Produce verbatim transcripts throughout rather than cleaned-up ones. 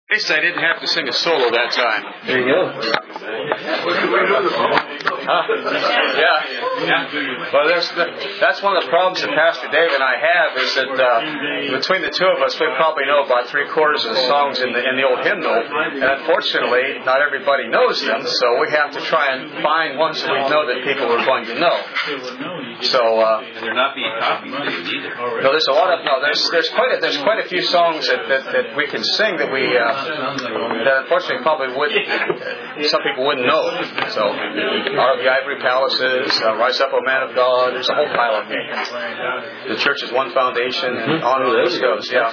At least I didn't have to sing a solo that time. There you go. Huh? Yeah. yeah. Well, there's the, that's one of the problems that Pastor Dave and I have is that uh, between the two of us, we probably know about three quarters of the songs in the in the old hymnal, and unfortunately, not everybody knows them. So we have to try and find ones that we know that people are going to know. So uh, and they're not being copied either. No, there's a lot of no. There's there's quite a, there's quite a few songs that, that, that we can sing that we. Uh, that unfortunately probably would some people wouldn't know. So, Out of the Ivory Palaces, uh, Rise Up, O Man of God. There's a whole pile of them. The Church is One Foundation, and on the list goes. Yeah.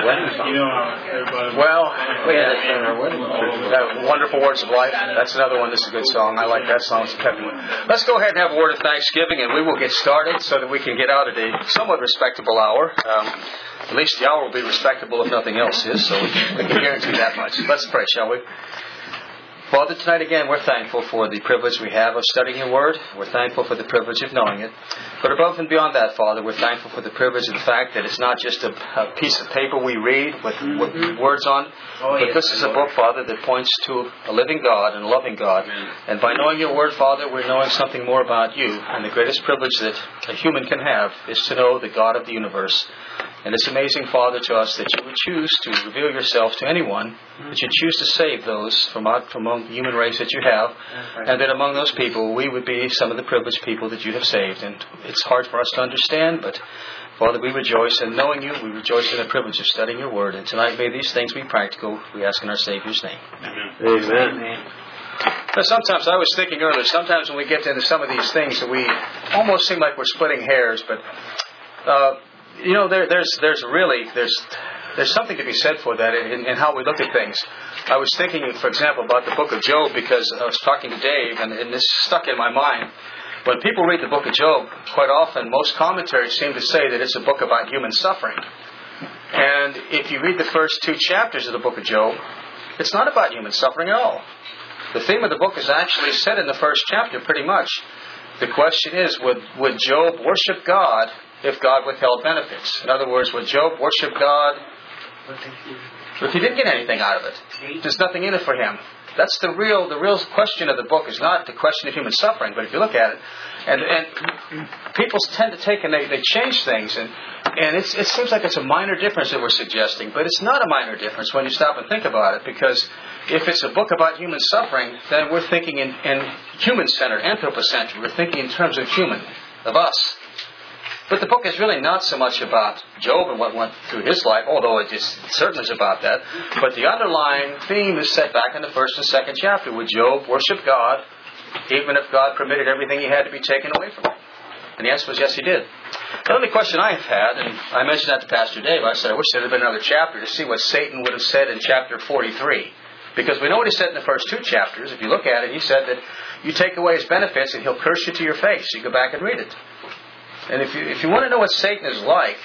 Well, yeah, uh, Wonderful Words of Life. That's another one. That's a good song. I like that song. It's a peppy one. Let's go ahead and have a word of thanksgiving, and we will get started so that we can get out at a somewhat respectable hour. Um, At least the hour will be respectable if nothing else is, so we can, we can guarantee that much. Let's pray, shall we? Father, tonight again we're thankful for the privilege we have of studying your Word. We're thankful for the privilege of knowing it. But above and beyond that, Father, we're thankful for the privilege of the fact that it's not just a, a piece of paper we read with, with words on, but this is a book, Father, that points to a living God and a loving God. And by knowing your Word, Father, we're knowing something more about you. And the greatest privilege that a human can have is to know the God of the universe. And it's amazing, Father, to us that you would choose to reveal yourself to anyone, that you choose to save those from out from among the human race that you have, and that among those people we would be some of the privileged people that you have saved. And it's hard for us to understand, but Father, we rejoice in knowing you. We rejoice in the privilege of studying your Word. And tonight may these things be practical. We ask in our Savior's name. Amen. Amen. Now, sometimes, I was thinking earlier, sometimes when we get into some of these things, we almost seem like we're splitting hairs, but... Uh, You know, there, there's there's really there's there's something to be said for that in, in how we look at things. I was thinking, for example, about the book of Job because I was talking to Dave, and, and this stuck in my mind. When people read the book of Job, quite often most commentaries seem to say that it's a book about human suffering. And if you read the first two chapters of the book of Job, it's not about human suffering at all. The theme of the book is actually said in the first chapter, pretty much. The question is, would would Job worship God if God withheld benefits? In other words, would Job worship God if he didn't get anything out of it? There's nothing in it for him. That's the real the real question of the book, is not the question of human suffering, but if you look at it, and and people tend to take and they, they change things, and and it's, it seems like it's a minor difference that we're suggesting, but it's not a minor difference when you stop and think about it, because if it's a book about human suffering, then we're thinking in, in human-centered, anthropocentric. We're thinking in terms of human, of us. But the book is really not so much about Job and what went through his life, although it, is, it certainly is about that. But the underlying theme is set back in the first and second chapter. Would Job worship God, even if God permitted everything he had to be taken away from him? And the answer was yes, he did. The only question I have had, and I mentioned that to Pastor Dave, I said, I wish there had been another chapter to see what Satan would have said in chapter forty-three. Because we know what he said in the first two chapters. If you look at it, he said that you take away his benefits and he'll curse you to your face. You go back and read it. And if you if you want to know what Satan is like,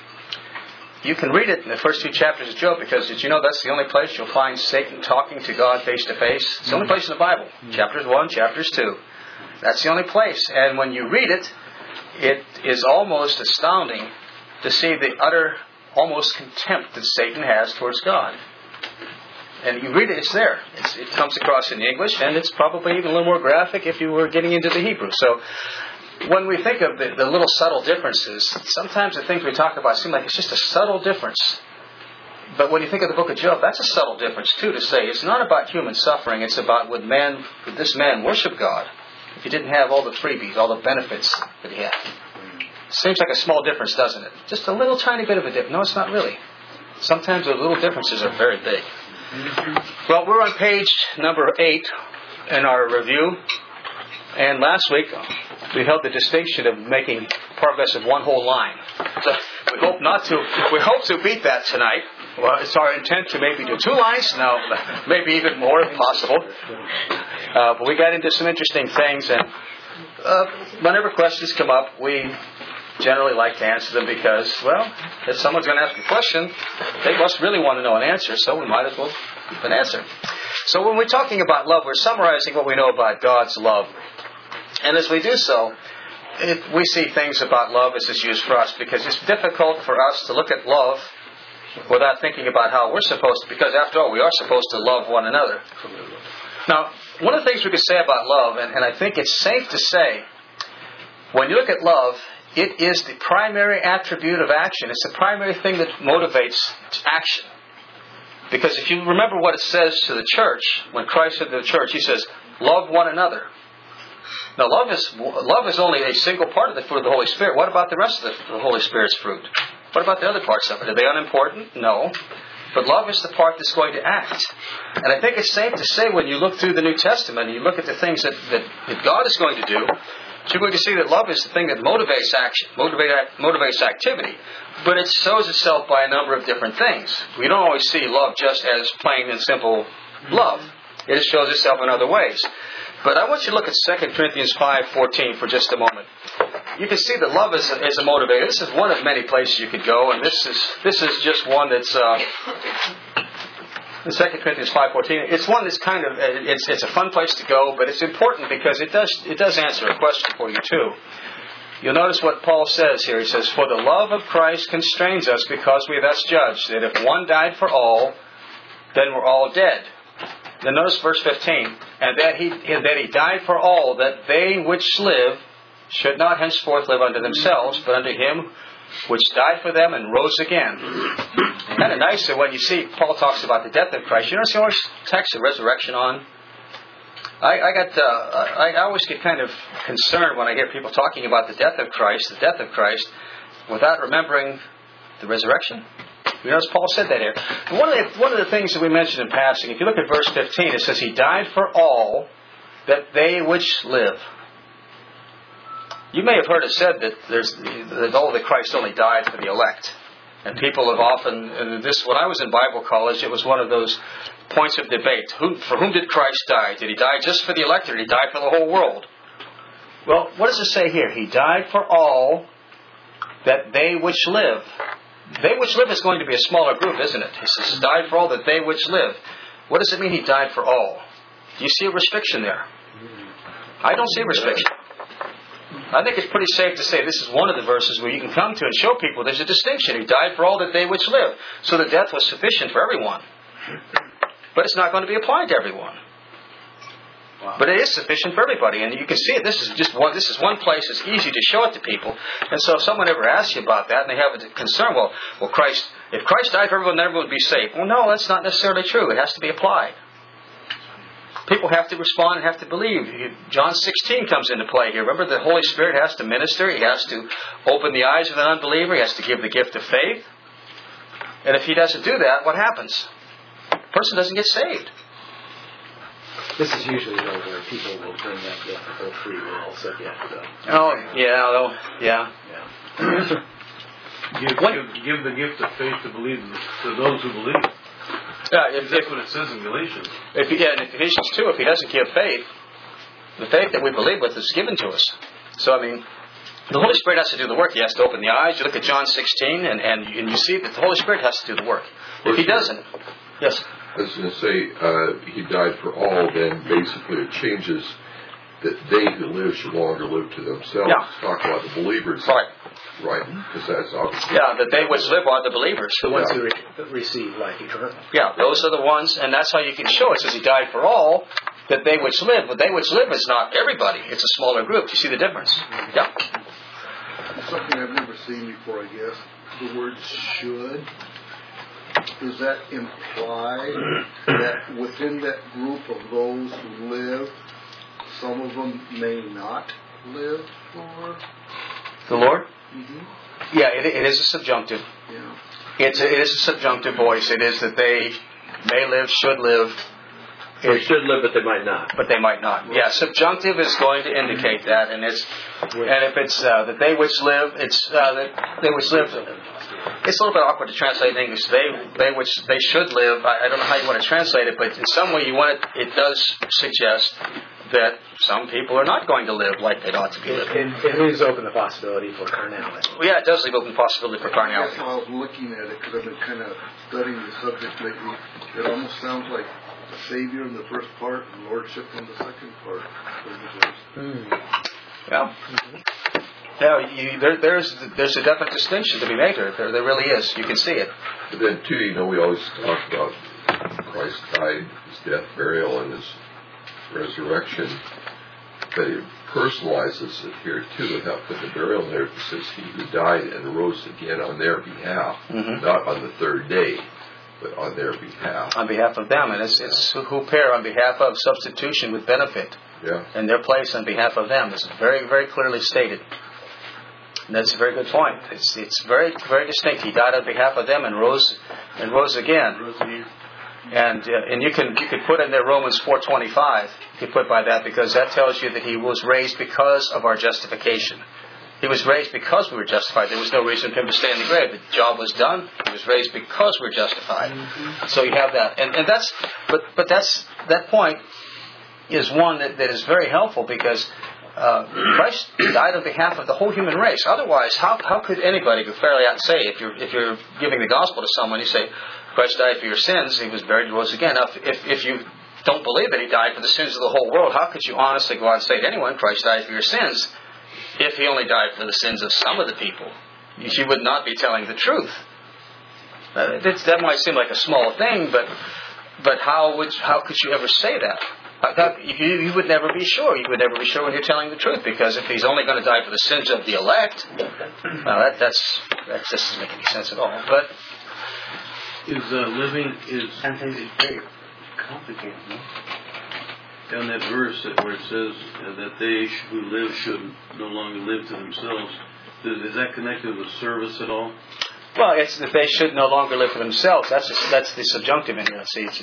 you can read it in the first two chapters of Job, because did you know that's the only place you'll find Satan talking to God face to face? It's the only place in the Bible. Chapters one, chapters two. That's the only place. And when you read it, it is almost astounding to see the utter, almost contempt that Satan has towards God. And you read it, it's there. It's, it comes across in English, and it's probably even a little more graphic if you were getting into the Hebrew. So, when we think of the, the little subtle differences, sometimes the things we talk about seem like it's just a subtle difference. But when you think of the book of Job, that's a subtle difference too, to say it's not about human suffering, it's about would man, would this man worship God if he didn't have all the freebies, all the benefits that he had? Seems like a small difference, doesn't it? Just a little tiny bit of a difference. No, it's not really. Sometimes the little differences are very big. Well, we're on page number eight in our review. And last week, we held the distinction of making progress of one whole line. So we hope not to. We hope to beat that tonight. Well, it's our intent to maybe do two lines. No, maybe even more if possible. Uh, but we got into some interesting things, and uh, whenever questions come up, we generally like to answer them because, well, if someone's going to ask a question, they must really want to know an answer, so we might as well give an answer. So when we're talking about love, we're summarizing what we know about God's love. And as we do so, it, we see things about love as it's used for us, because it's difficult for us to look at love without thinking about how we're supposed to, because after all, we are supposed to love one another. Now, one of the things we could say about love, and, and I think it's safe to say, when you look at love, it is the primary attribute of action. It's the primary thing that motivates action. Because if you remember what it says to the church, when Christ said to the church, He says, love one another. Now, love is love is only a single part of the fruit of the Holy Spirit. What about the rest of the, the Holy Spirit's fruit? What about the other parts of it? Are they unimportant? No. But love is the part that's going to act. And I think it's safe to say when you look through the New Testament and you look at the things that, that, that God is going to do, you're going to see that love is the thing that motivates action, motivate, motivates activity. But it shows itself by a number of different things. We don't always see love just as plain and simple love. It shows itself in other ways. But I want you to look at Second Corinthians five fourteen for just a moment. You can see that love is a, is a motivator. This is one of many places you could go, and this is this is just one that's uh, in Second Corinthians five fourteen. It's one that's kind of it's it's a fun place to go, but it's important because it does it does answer a question for you too. You'll notice what Paul says here. He says, "For the love of Christ constrains us, because we are thus judged that if one died for all, then we're all dead." Then notice verse fifteen. And that he, that he died for all, that they which live should not henceforth live unto themselves, but unto Him which died for them and rose again. Kind of nice that when you see Paul talks about the death of Christ, you notice he always tacks the resurrection on. I, I got, uh, I, I always get kind of concerned when I hear people talking about the death of Christ, the death of Christ, without remembering the resurrection. You notice Paul said that here. One of, the, one of the things that we mentioned in passing, if you look at verse fifteen, it says, He died for all, that they which live. You may have heard it said that there's that oh, that Christ only died for the elect. And people have often, and this, when I was in Bible college, it was one of those points of debate. Who, for whom did Christ die? Did He die just for the elect, or did He die for the whole world? Well, what does it say here? He died for all, that they which live. They which live is going to be a smaller group, isn't it? He says, died for all, that they which live. What does it mean He died for all? Do you see a restriction there? I don't see a restriction. I think it's pretty safe to say this is one of the verses where you can come to and show people there's a distinction. He died for all, that they which live. So the death was sufficient for everyone. But it's not going to be applied to everyone. Wow. But it is sufficient for everybody, and you can see it. This is just one. This is one place. It's easy to show it to people. And so, if someone ever asks you about that, and they have a concern, well, well, Christ, if Christ died for everyone, then everyone would be saved. Well, no, that's not necessarily true. It has to be applied. People have to respond and have to believe. John sixteen comes into play here. Remember, the Holy Spirit has to minister. He has to open the eyes of an unbeliever. He has to give the gift of faith. And if He doesn't do that, what happens? The person doesn't get saved. This is usually though where people will bring up the whole free will subject. Though. Oh, yeah, though, yeah. yeah. give, give, give the gift of faith to believe to those who believe. Yeah, if, that's if, what it says in Galatians. If, yeah, in Ephesians two, if He doesn't give faith, the faith that we believe with is given to us. So, I mean, the Holy Spirit has to do the work. He has to open the eyes. You look at John sixteen, and, and, and you see that the Holy Spirit has to do the work. If He doesn't, yes. I was going to say, uh, He died for all, then basically it changes that they who live should no longer live to themselves. Yeah. It's talking about the believers. Right. Right. Because that's obviously... Yeah, that they which live are the believers. The ones Yeah. who re- receive life eternal. Yeah, those are the ones, and that's how you can show it. It says He died for all, that they which live. But they which live is not everybody. It's a smaller group. You see the difference? Yeah. Something I've never seen before, I guess. The word should. Does that imply that within that group of those who live, some of them may not live for The Lord? Mm-hmm. Yeah, it, it is a subjunctive. Yeah. It's a, it is a subjunctive voice. It is that they may live, should live. They It, should live, but they might not. but they might not. Yeah, subjunctive is going to indicate that, and it's and if it's uh, that they which live, it's uh, that they which live. It's a little bit awkward to translate in English. They they which they should live. I, I don't know how you want to translate it, but in some way you want it. It does suggest that some people are not going to live like they ought to be living. It, it leaves open the possibility for carnality. Well, yeah, it does leave open possibility for That's carnality. how I was looking at it, because I've been kind of studying the subject lately. It almost sounds like Savior in the first part and Lordship in the second part. Mm. Yeah. Now, you, there, there's there's a definite distinction to be made here. There, there really is. You can see it. But then, too, you know, we always talk about Christ died, his death, burial, and his resurrection. But it personalizes it here, too, without putting the burial in there. It says, he who died and rose again on their behalf, Mm-hmm. not on the third day, but on their behalf. On behalf of them. And it's, it's huper, on behalf of, substitution with benefit. Yeah. And their place on behalf of them is very, very clearly stated. And that's a very good point. It's it's very, very distinct. He died on behalf of them and rose and rose again. And uh, and you can you could put in there Romans four twenty-five. You could put by that because that tells you that he was raised because of our justification. He was raised because we were justified. There was no reason for him to stay in the grave. The job was done. He was raised because we were justified. Mm-hmm. So you have that, and and that's but but that's that point is one that, that is very helpful because. Uh, Christ died on behalf of the whole human race. Otherwise, how how could anybody go fairly out and say, if you're if you're giving the gospel to someone, you say, Christ died for your sins, he was buried and rose again. Now, if if you don't believe that he died for the sins of the whole world, how could you honestly go out and say to anyone, Christ died for your sins, if he only died for the sins of some of the people? You would not be telling the truth. Uh, that, that might seem like a small thing, but but how would how could you ever say that? You, you would never be sure. You would never be sure when you're telling the truth, because if he's only going to die for the sins of the elect, well, that that's that just doesn't make any sense at all. But is uh, living is Sometimes it's very complicated. No? on that verse that where it says uh, that they who live should no longer live to themselves. Is, is that connected with service at all? well, it's that they should no longer live for themselves. That's a, that's the subjunctive in here. See, it's,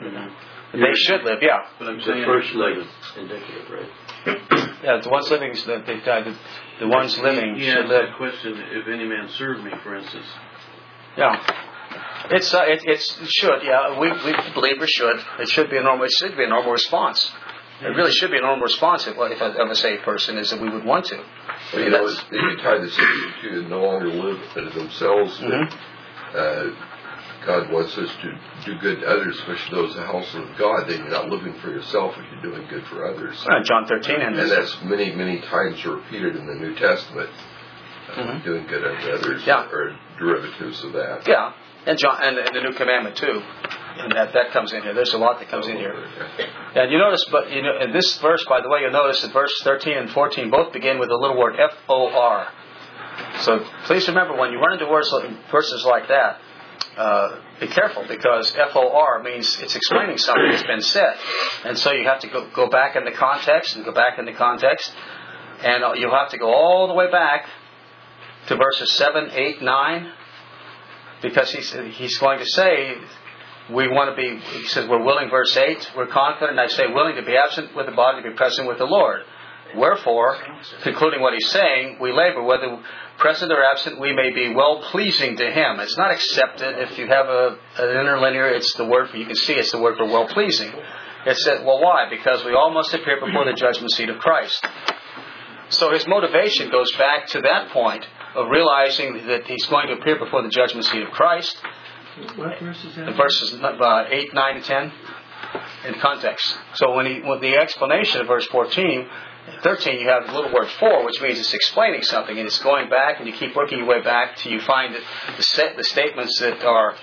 they should live. Yeah. But I'm The saying first like, leg is indicative, right? Yeah, the ones living, the, they died. The, the ones living he should asked live. that question, if any man serve me, for instance. Yeah, it's uh, it, it's it should. Yeah, we we believers should. It should be a normal. It should be a normal response. It really should be a normal response if, if a, of a saved person is that we would want to. Well, you know, it's, you tie this to no longer live for themselves, but Mm-hmm. uh, God wants us to do good to others, especially those in the house of God. That you're not living for yourself, but you're doing good for others. Uh, John thirteen, and, And that's many, many times repeated in the New Testament. Uh, Mhm. Doing good unto others Yeah. are derivatives of that. yeah, and John and, and the new commandment too, and that that comes in here. There's a lot that comes in here. And you notice, but you know, in this verse, by the way, you'll notice that verse thirteen and fourteen both begin with the little word F O R. So please remember, when you run into words like, verses like that, uh, be careful, because F O R means it's explaining something that's been said, and so you have to go go back in the context and go back in the context, and you'll have to go all the way back to verses seven, eight, nine, because he's he's going to say. We want to be, he says, we're willing, verse eight, we're confident, I say, willing to be absent with the body, to be present with the Lord. Wherefore, concluding what he's saying, we labor, whether present or absent, we may be well-pleasing to him. It's not accepted. If you have a, an interlinear, it's the word for, you can see it's the word for well-pleasing. It said, well, why? Because we all must appear before the judgment seat of Christ. So his motivation goes back to that point of realizing that he's going to appear before the judgment seat of Christ. What verse is that? The verses uh, eight, nine, and ten in context. So when he, with the explanation of verse fourteen, thirteen, you have the little word for, which means it's explaining something, and it's going back, and you keep working your way back till you find the set, the statements that are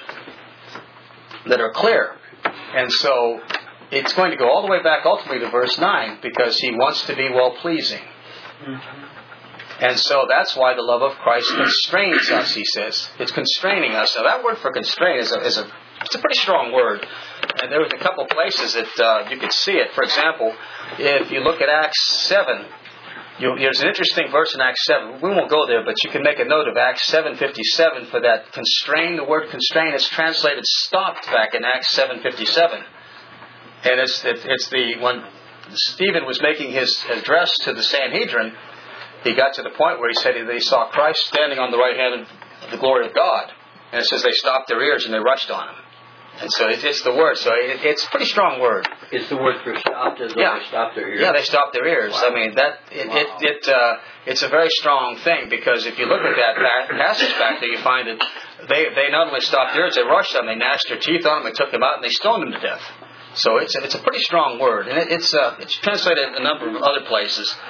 that are clear. And so it's going to go all the way back ultimately to verse nine, because he wants to be well pleasing. Mm-hmm. And so that's why the love of Christ constrains us, he says. It's constraining us. Now that word for constrain is a, is a, it's a pretty strong word. And there was a couple places that uh, you could see it. For example, if you look at Acts seven, you, there's an interesting verse in Acts seven. We won't go there, but you can make a note of Acts seven fifty-seven for that constrain. The word constrain is translated stopped back in Acts seven fifty-seven. And it's, it, it's the, when Stephen was making his address to the Sanhedrin, he got to the point where he said they saw Christ standing on the right hand of the glory of God. And it says they stopped their ears and they rushed on him. And so it's, it's the word. So it, it's a pretty strong word. Is the word for stopped as though Yeah. they stopped their ears? Yeah, they stopped their ears. Wow. I mean, that it, Wow. it, it uh, it's a very strong thing, because if you look at that pa- passage back there, you find that they, they not only stopped their ears, they rushed them, they gnashed their teeth on them, they took them out, and they stoned them to death. So it's a, it's a pretty strong word. And it, it's uh, it's translated in a number of other places.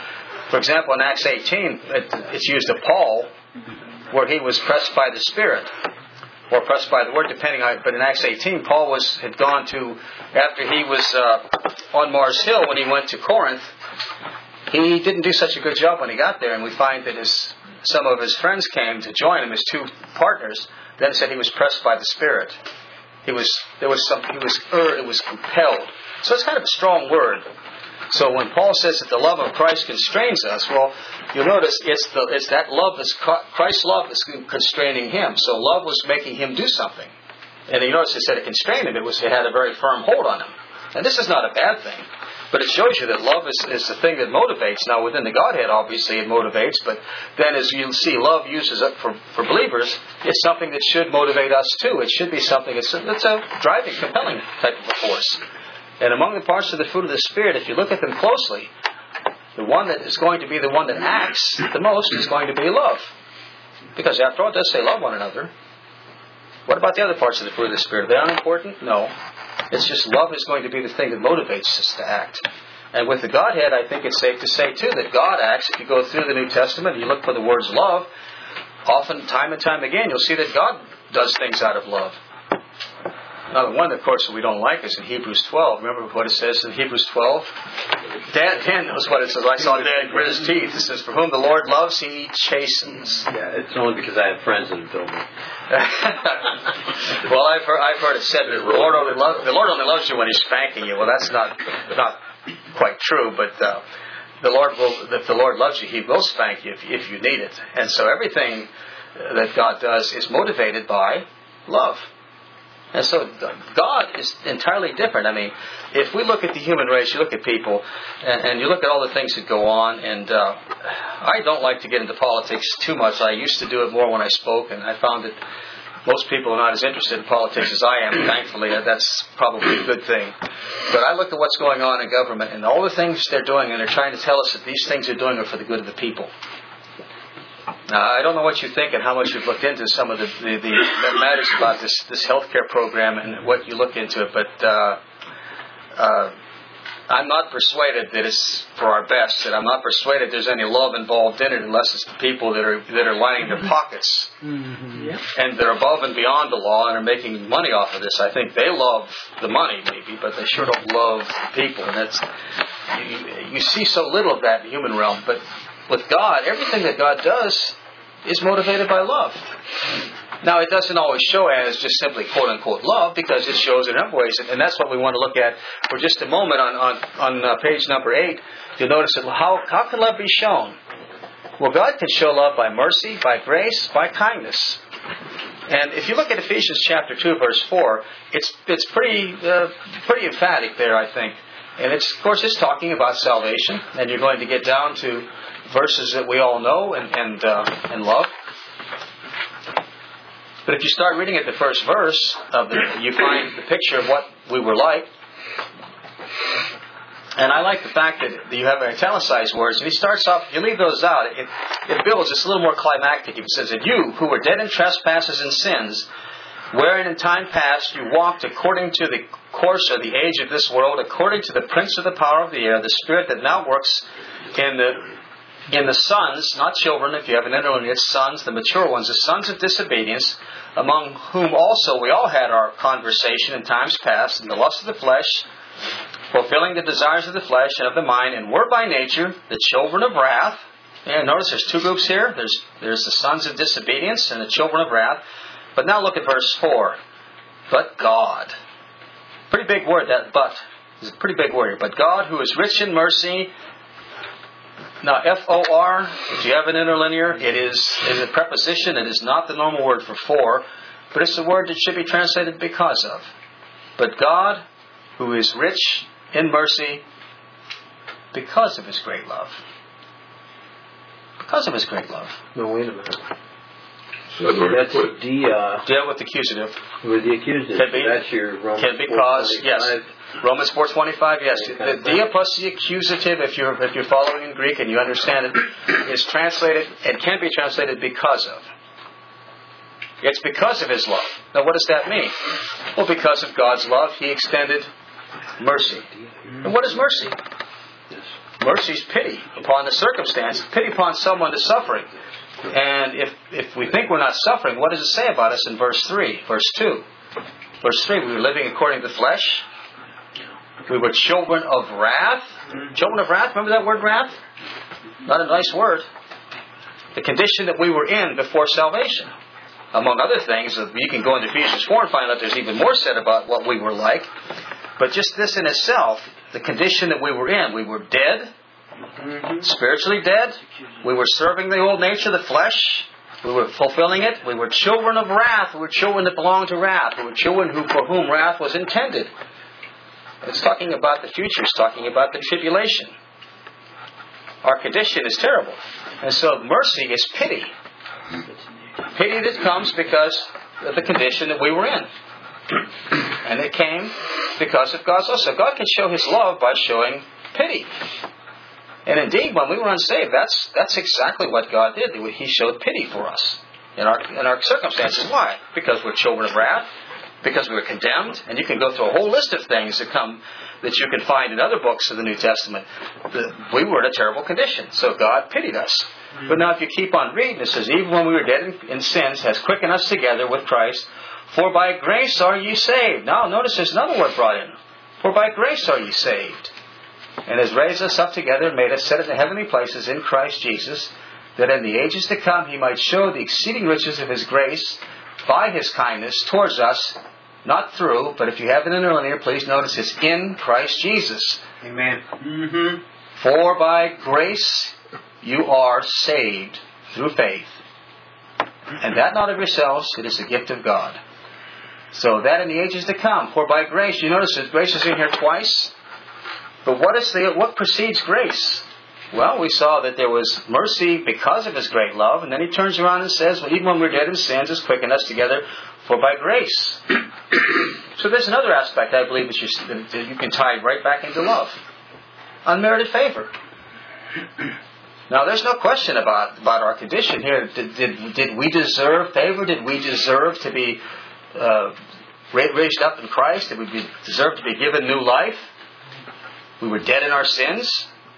For example, in Acts eighteen, it, it's used of Paul, where he was pressed by the Spirit, or pressed by the Word, depending on it. But in Acts eighteen, Paul was had gone to, after he was uh, on Mars Hill, when he went to Corinth, he didn't do such a good job when he got there, and we find that his some of his friends came to join him, his two partners, then said he was pressed by the Spirit. He was, there was some, he was, er, it was compelled. So it's kind of a strong word. So when Paul says that the love of Christ constrains us, well, you'll notice it's the, it's that love that's, Christ's love that's constraining him. So love was making him do something. And you notice it said it constrained him. It was, it had a very firm hold on him. And this is not a bad thing. But it shows you that love is, is the thing that motivates. Now, within the Godhead, obviously, it motivates. But then as you'll see, love uses it for, for believers. It's something that should motivate us, too. It should be something that's a, that's a driving, compelling type of a force. And among the parts of the fruit of the Spirit, if you look at them closely, the one that is going to be the one that acts the most is going to be love. Because after all, it does say love one another. What about the other parts of the fruit of the Spirit? Are they unimportant? No. It's just love is going to be the thing that motivates us to act. And with the Godhead, I think it's safe to say, too, that God acts. If you go through the New Testament and you look for the words love, often, time and time again, you'll see that God does things out of love. Now, the one, of course, that we don't like is in Hebrews twelve. Remember what it says in Hebrews twelve? Dan, Dan knows what it says. I saw Dan grit his teeth. It says, "For whom the Lord loves, He chastens." Yeah, it's only because I have friends that have told me. Well, I've heard, I've heard it said that the Lord only loves the Lord only loves you when He's spanking you. Well, that's not not quite true, but uh, the Lord will. If the Lord loves you, He will spank you if, if you need it. And so everything that God does is motivated by love. And so God is entirely different. I mean, if we look at the human race, you look at people, and, and you look at all the things that go on, and uh, I don't like to get into politics too much. I used to do it more when I spoke, and I found that most people are not as interested in politics as I am. Thankfully, that's probably a good thing. But I look at what's going on in government, and all the things they're doing, and they're trying to tell us that these things they're doing are for the good of the people. Now, I don't know what you think and how much you've looked into some of the, the, the matters about this, this healthcare program and what you look into it, but uh, uh, I'm not persuaded that it's for our best, and I'm not persuaded there's any love involved in it unless it's the people that are that are lining their pockets Mm-hmm. Yep. and they're above and beyond the law and are making money off of this. I think they love the money, maybe, but they sure don't love the people. And that's you, you see so little of that in the human realm, but with God, everything that God does is motivated by love. Now, it doesn't always show as just simply quote-unquote love, because it shows in other ways. And that's what we want to look at for just a moment on, on, on uh, page number eight. You'll notice that how, how can love be shown? Well, God can show love by mercy, by grace, by kindness. And if you look at Ephesians chapter two, verse four, it's it's pretty uh, pretty emphatic there, I think. And it's, of course, it's talking about salvation. And you're going to get down to verses that we all know and and, uh, and love. But if you start reading at the first verse of the, you find the picture of what we were like. And I like the fact that you have italicized words. And he starts off, if you leave those out, it, it builds. It's a little more climactic. It says that you, who were dead in trespasses and sins, wherein in time past you walked according to the course of the age of this world, according to the prince of the power of the air, the spirit that now works in the in the sons, not children, if you have an interlinear, sons, the mature ones, the sons of disobedience, among whom also we all had our conversation in times past, in the lust of the flesh, fulfilling the desires of the flesh and of the mind, and were by nature the children of wrath. And notice there's two groups here. There's there's the sons of disobedience and the children of wrath. But now look at verse four. But God. Pretty big word, that but. It's a pretty big word here. But God, who is rich in mercy. Now, F O R, if you have an interlinear, it is, is a preposition. It is not the normal word for for, but it's a word that should be translated because of. But God, who is rich in mercy because of His great love. Because of His great love. No, wait a minute. So That's put, the uh, Deal with the accusative. with the accusative. Can be. That's your Romans Can be cause, yes. four twenty-five. Romans four twenty-five, yes. Okay. The dia plus the accusative, if you're if you're following in Greek and you understand it, is translated and can be translated because of. It's because of His love. Now, what does that mean? Well, because of God's love, He extended mercy. And what is mercy? Yes. mercy is pity upon the circumstance, pity upon someone that's suffering. And if if we think we're not suffering, what does it say about us in verse three, verse two? Verse three, we were living according to the flesh. We were children of wrath. Children of wrath, remember that word wrath? Not a nice word. The condition that we were in before salvation. Among other things, you can go into Ephesians four and find out there's even more said about what we were like. But just this in itself, the condition that we were in, we were dead, spiritually dead. We were serving the old nature, the flesh. We were fulfilling it. We were children of wrath. We were children that belonged to wrath. We were children who, for whom wrath was intended. It's talking about the future. It's talking about the tribulation. Our condition is terrible. And so mercy is pity. Pity that comes because of the condition that we were in. And it came because of God's love. So God can show His love by showing pity. And indeed, when we were unsaved, that's that's exactly what God did. He showed pity for us in our in our circumstances. Why? Because we're children of wrath. Because we were condemned. And you can go through a whole list of things that come that you can find in other books of the New Testament. We were in a terrible condition. So God pitied us. But now if you keep on reading, it says, even when we were dead in, in sins, has quickened us together with Christ. For by grace are ye saved. Now notice there's another word brought in. For by grace are ye saved. And has raised us up together and made us sit in the heavenly places in Christ Jesus, that in the ages to come He might show the exceeding riches of His grace by His kindness towards us, not through, but if you have it in earlier, please notice it's in Christ Jesus. Amen. Mm-hmm. For by grace you are saved through faith. And that not of yourselves, it is the gift of God. So that in the ages to come. For by grace, you notice that grace is in here twice. But what is the what precedes grace? Well, we saw that there was mercy because of His great love, and then He turns around and says, well, even when we're dead in sins, He's quickened us together, for by grace. So there's another aspect, I believe, that you, that you can tie right back into love. Unmerited favor. Now, there's no question about, about our condition here. Did, did, did we deserve favor? Did we deserve to be uh, raised up in Christ? Did we be, deserve to be given new life? We were dead in our sins.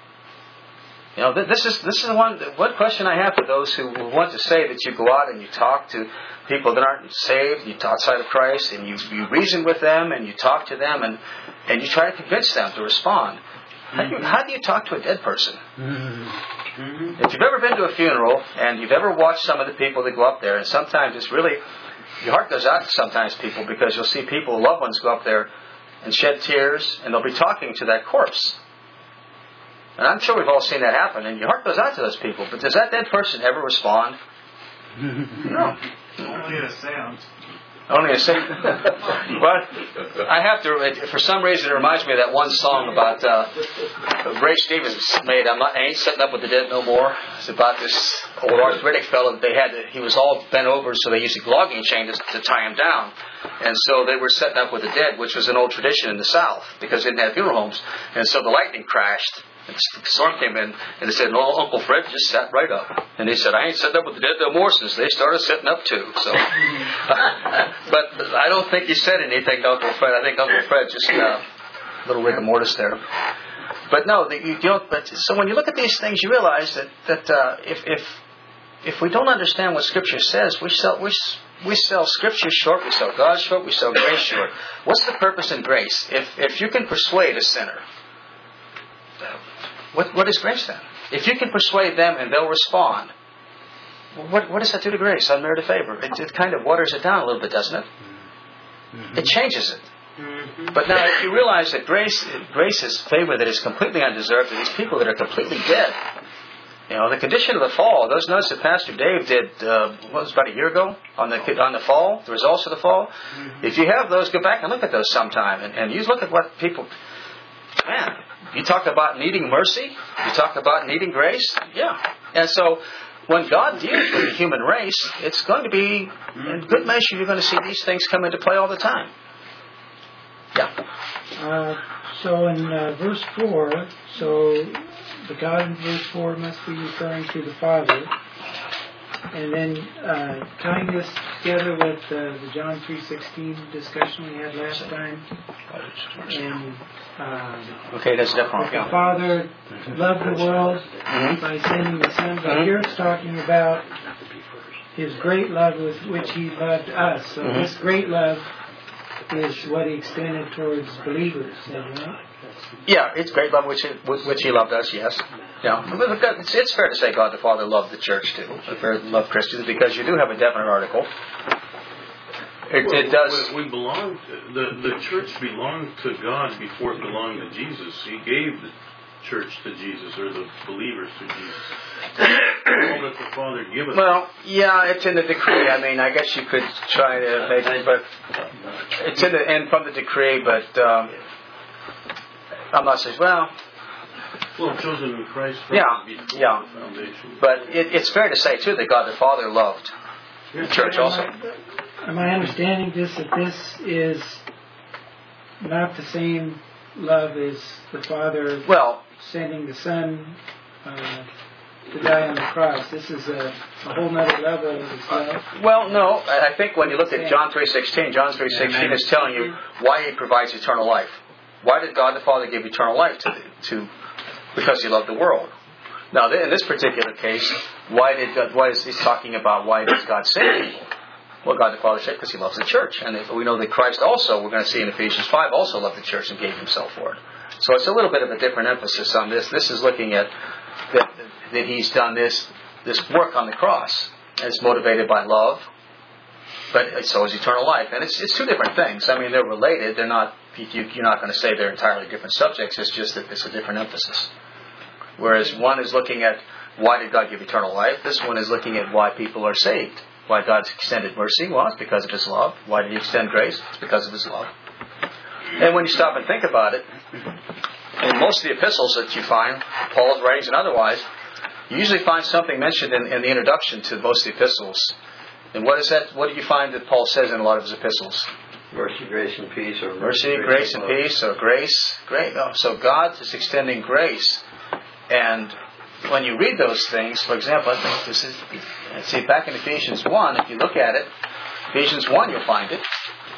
You know, this is this is the one one question I have for those who want to say that you go out and you talk to people that aren't saved, you talk outside of Christ, and you, you reason with them and you talk to them and, and you try to convince them to respond. How do you, how do you talk to a dead person? Mm-hmm. If you've ever been to a funeral and you've ever watched some of the people that go up there, and sometimes it's really, your heart goes out to sometimes people because you'll see people, loved ones go up there and shed tears, and they'll be talking to that corpse. And I'm sure we've all seen that happen, and your heart goes out to those people. But does that dead person ever respond? No. Only in a seance. Only a sound. But I have to, for some reason, it reminds me of that one song about uh, Ray Stevens made, I'm not, I ain't sitting up with the dead no more. It's about this old arthritic fellow that they had, to, he was all bent over, so they used a logging chain to, to tie him down. And so they were setting up with the dead, which was an old tradition in the South, because they didn't have funeral homes. And so the lightning crashed. And the storm came in, and they said, no, Uncle Fred just sat right up. And he said, I ain't sitting up with the dead no more since they started sitting up too. So, but I don't think he said anything to Uncle Fred. I think Uncle Fred just, uh, a little rigor mortis there. But no, the, you know, but, so when you look at these things, you realize that, that uh, if, if, if we don't understand what Scripture says, we sell, we, we sell Scripture short, we sell God short, we sell grace short. What's the purpose in grace? If, if you can persuade a sinner, What, what is grace then? If you can persuade them and they'll respond, what, what does that do to grace? Unmerited favor. It, it kind of waters it down a little bit, doesn't it? Mm-hmm. It changes it. Mm-hmm. But now if you realize that grace grace is favor that is completely undeserved to these people that are completely dead. You know, the condition of the fall, those notes that Pastor Dave did, uh, what was it, about a year ago, on the on the fall, the results of the fall. Mm-hmm. If you have those, go back and look at those sometime. And, and you look at what people, man, you talk about needing mercy. You talk about needing grace. Yeah. And so when God deals with the human race, it's going to be, in good measure, you're going to see these things come into play all the time. Yeah. Uh, so in uh, verse four, so the God in verse four must be referring to the Father. And then uh, kindness together with uh, the John three sixteen discussion we had last time. And um, Okay, that's that definitely. the Yeah. Father loved the world Mhm. by sending the Son, but Mhm. here it's talking about His great love with which He loved us. So Mhm. this great love is what He extended towards believers, right? Yeah, it's great love which, with which He loved us, yes. Yeah. But It's, it's fair to say God the Father loved the church too. It's fair to love Christians because you do have a definite article. It, Well, it does. We belong. To, the the church belonged to God before it belonged to Jesus. He gave the church to Jesus, or the believers to Jesus. All that the Father giveth. Well, yeah, it's in the decree. I mean, I guess you could try to make it, but it's in the and from the decree. But um, I'm not saying well. Well, chosen in Christ from Yeah, before yeah. the foundation. But it, it's fair to say too that God the Father loved the church also. Am I understanding this, that this is not the same love as the Father Well, sending the Son uh, to die on the cross? This is a, a whole nother level of His love. well, no. I think when you look at John three sixteen, John three sixteen is telling you why He provides eternal life. Why did God the Father give eternal life to to? Because He loved the world. Now, in this particular case, why did God, why is He talking about why does God save people? Well, God the Father said because He loves the church, and we know that Christ also, we're going to see in Ephesians five, also loved the church and gave Himself for it. So it's a little bit of a different emphasis on this. This is looking at that, that He's done this this work on the cross, and it's motivated by love, but so is eternal life, and it's it's two different things. I mean, they're related. They're not. You, you're not going to say they're entirely different subjects. It's just that it's a different emphasis. Whereas one is looking at why did God give eternal life. This one is looking at why people are saved. Why God's extended mercy? Well, it's because of His love. Why did He extend grace? It's because of His love. And when you stop and think about it, in most of the epistles that you find, Paul's writings and otherwise, you usually find something mentioned in, in the introduction to most of the epistles. And what is that? What do you find that Paul says in a lot of his epistles? Mercy, grace, and peace. Or Mercy, grace, and peace, or grace. Great. Oh, so God is extending grace. And when you read those things, for example, I think this is, let's see, back in Ephesians one, if you look at it, Ephesians one, you'll find it.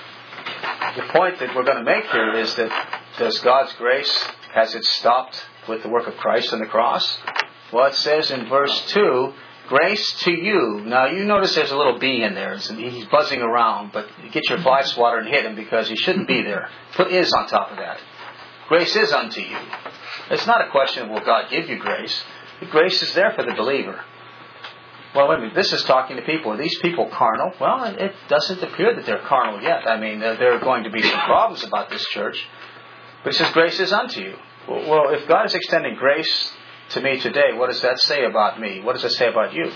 The point that we're going to make here is that does God's grace, has it stopped with the work of Christ on the cross? Well, it says in verse two, grace to you. Now, you notice there's a little bee in there. He's buzzing around, but get your fly swatter and hit him because he shouldn't be there. Put is on top of that. Grace is unto you. It's not a question of will God give you grace. The grace is there for the believer. Well, wait a minute. This is talking to people. Are these people carnal? Well, it doesn't appear that they're carnal yet. I mean, there are going to be some problems about this church. But it says grace is unto you. Well, if God is extending grace to me today, what does that say about me? What does it say about you?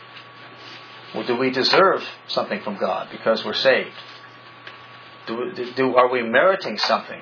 Well, do we deserve something from God because we're saved? Do, do are we meriting something?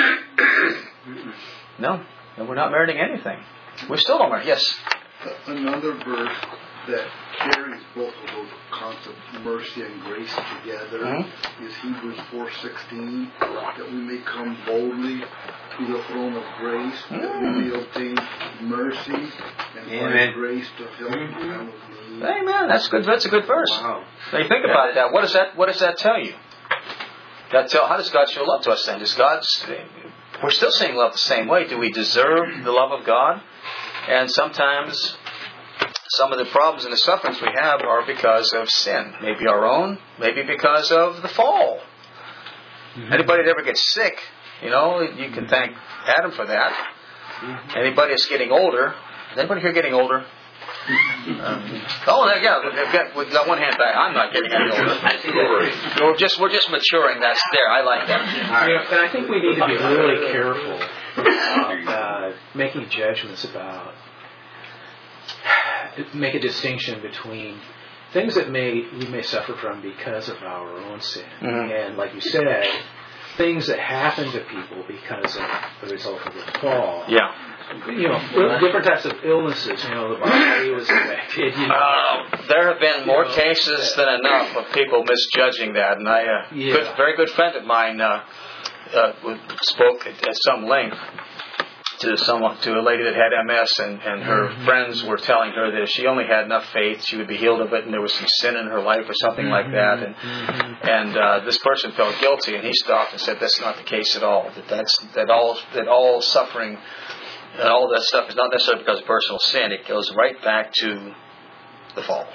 No. No, we're not meriting anything. We still don't merit. Yes? Another verse that carries both of those concepts, mercy and grace together, mm-hmm. is Hebrews four sixteen, that we may come boldly to the throne of grace, mm-hmm. that we may obtain mercy and Amen. find grace to help mm-hmm. in time of need. Amen. That's good. That's a good verse. Wow. Now you think about it. Now, what does that? What does that tell you? That tell. How does God show love to us then? Does God? We're still seeing love the same way. Do we deserve the love of God? And sometimes some of the problems and the sufferings we have are because of sin. Maybe our own. Maybe because of the fall. Mm-hmm. Anybody that ever gets sick, you know, you can thank Adam for that. Mm-hmm. Anybody that's getting older. Is anybody here getting older? Um, oh, yeah, we've got, we've got one hand back. I'm not getting any older. We're just, we're just maturing. That's there. I like that. Right. You know, and I think we need to be really careful about uh, making judgments about, make a distinction between things that may we may suffer from because of our own sin. Mm-hmm. And like you said, things that happen to people because of the result of the fall. Yeah. You know, different types of illnesses. You know, the body was affected. You know, uh, there have been more know, cases than enough of people misjudging that, and I, uh, yeah. good, very good friend of mine, uh, uh, spoke at, at some length, to someone, to a lady that had M S, and, and her mm-hmm. friends were telling her that if she only had enough faith, she would be healed of it, and there was some sin in her life or something mm-hmm. like that. And mm-hmm. and uh, this person felt guilty, and he stopped and said, "That's not the case at all. That that's that all that all suffering and all that stuff is not necessarily because of personal sin. It goes right back to the fall."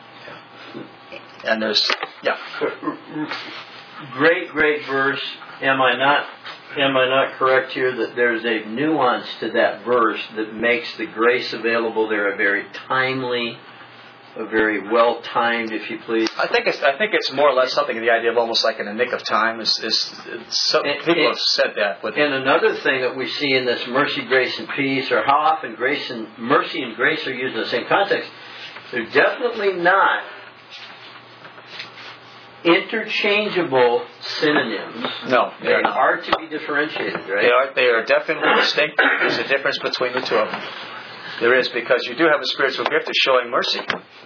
And there's yeah, great, great verse. Am I not? Am I not correct here that there's a nuance to that verse that makes the grace available there a very timely, a very well timed, if you please? I think it's I think it's more or less something in the idea of almost like in a nick of time. Is is some and, people and, have said that. But and another thing that we see in this mercy, grace, and peace, or how often grace and mercy and grace are used in the same context, they're definitely not interchangeable synonyms. No, they are hard to be differentiated, right? They are. They are definitely distinct. There's a difference between the two of them. There is, because you do have a spiritual gift of showing mercy,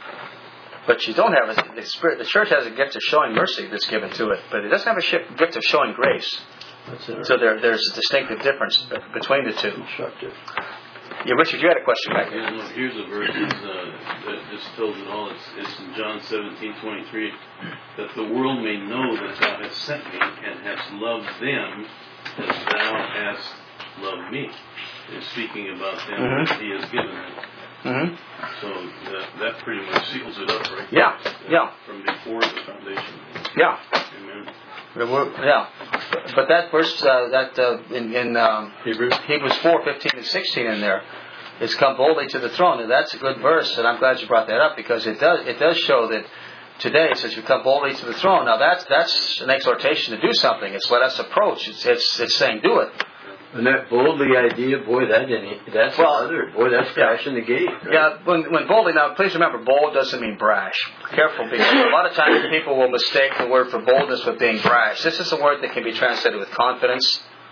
but you don't have a, the spirit. The church has a gift of showing mercy that's given to it, but it doesn't have a gift of showing grace. So there, there's a distinctive difference between the two. Constructive. Yeah, Richard, you had a question back here. Yeah, here's a verse that's, uh, that just tells it all. It's, it's in John seventeen twenty-three, that the world may know that thou hast sent me and hast loved them as thou hast loved me. It's speaking about them mm-hmm. that he has given them. Mm-hmm. So that, that pretty much seals it up, right? Yeah, uh, yeah. From before the foundation. Yeah. Amen. Yeah, but that verse, uh, that uh, in, in um, Hebrews, Hebrews four, fifteen and sixteen in there, it's come boldly to the throne, and that's a good verse, and I'm glad you brought that up, because it does it does show that today it says you come boldly to the throne. Now that's that's an exhortation to do something. It's let us approach. It's it's, it's saying do it. And that boldly idea, boy, that didn't, that's well, another, boy, that's crashing the gate. Right? Yeah, when, when boldly, now please remember, bold doesn't mean brash. Careful, because a lot of times people will mistake the word for boldness with being brash. This is a word that can be translated with confidence.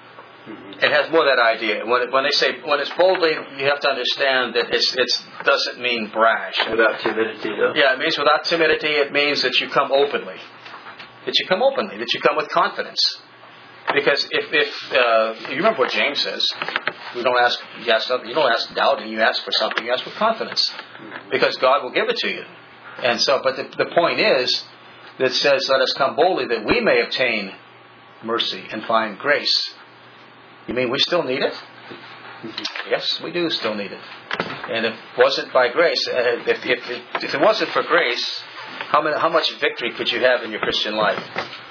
It has more of that idea. When it, when they say, when it's boldly, you have to understand that it's it's doesn't mean brash. Without timidity, though. Yeah, it means without timidity, it means that you come openly. That you come openly, that you come with confidence. Because if, if uh, you remember what James says, we don't ask, you ask something, you don't ask doubting, you ask for something, you ask with confidence, because God will give it to you. And so, but the, the point is that it says, "Let us come boldly, that we may obtain mercy and find grace." You mean we still need it? Yes, we do still need it. And if it wasn't by grace, uh, if, if, if it wasn't for grace, how many, how much victory could you have in your Christian life?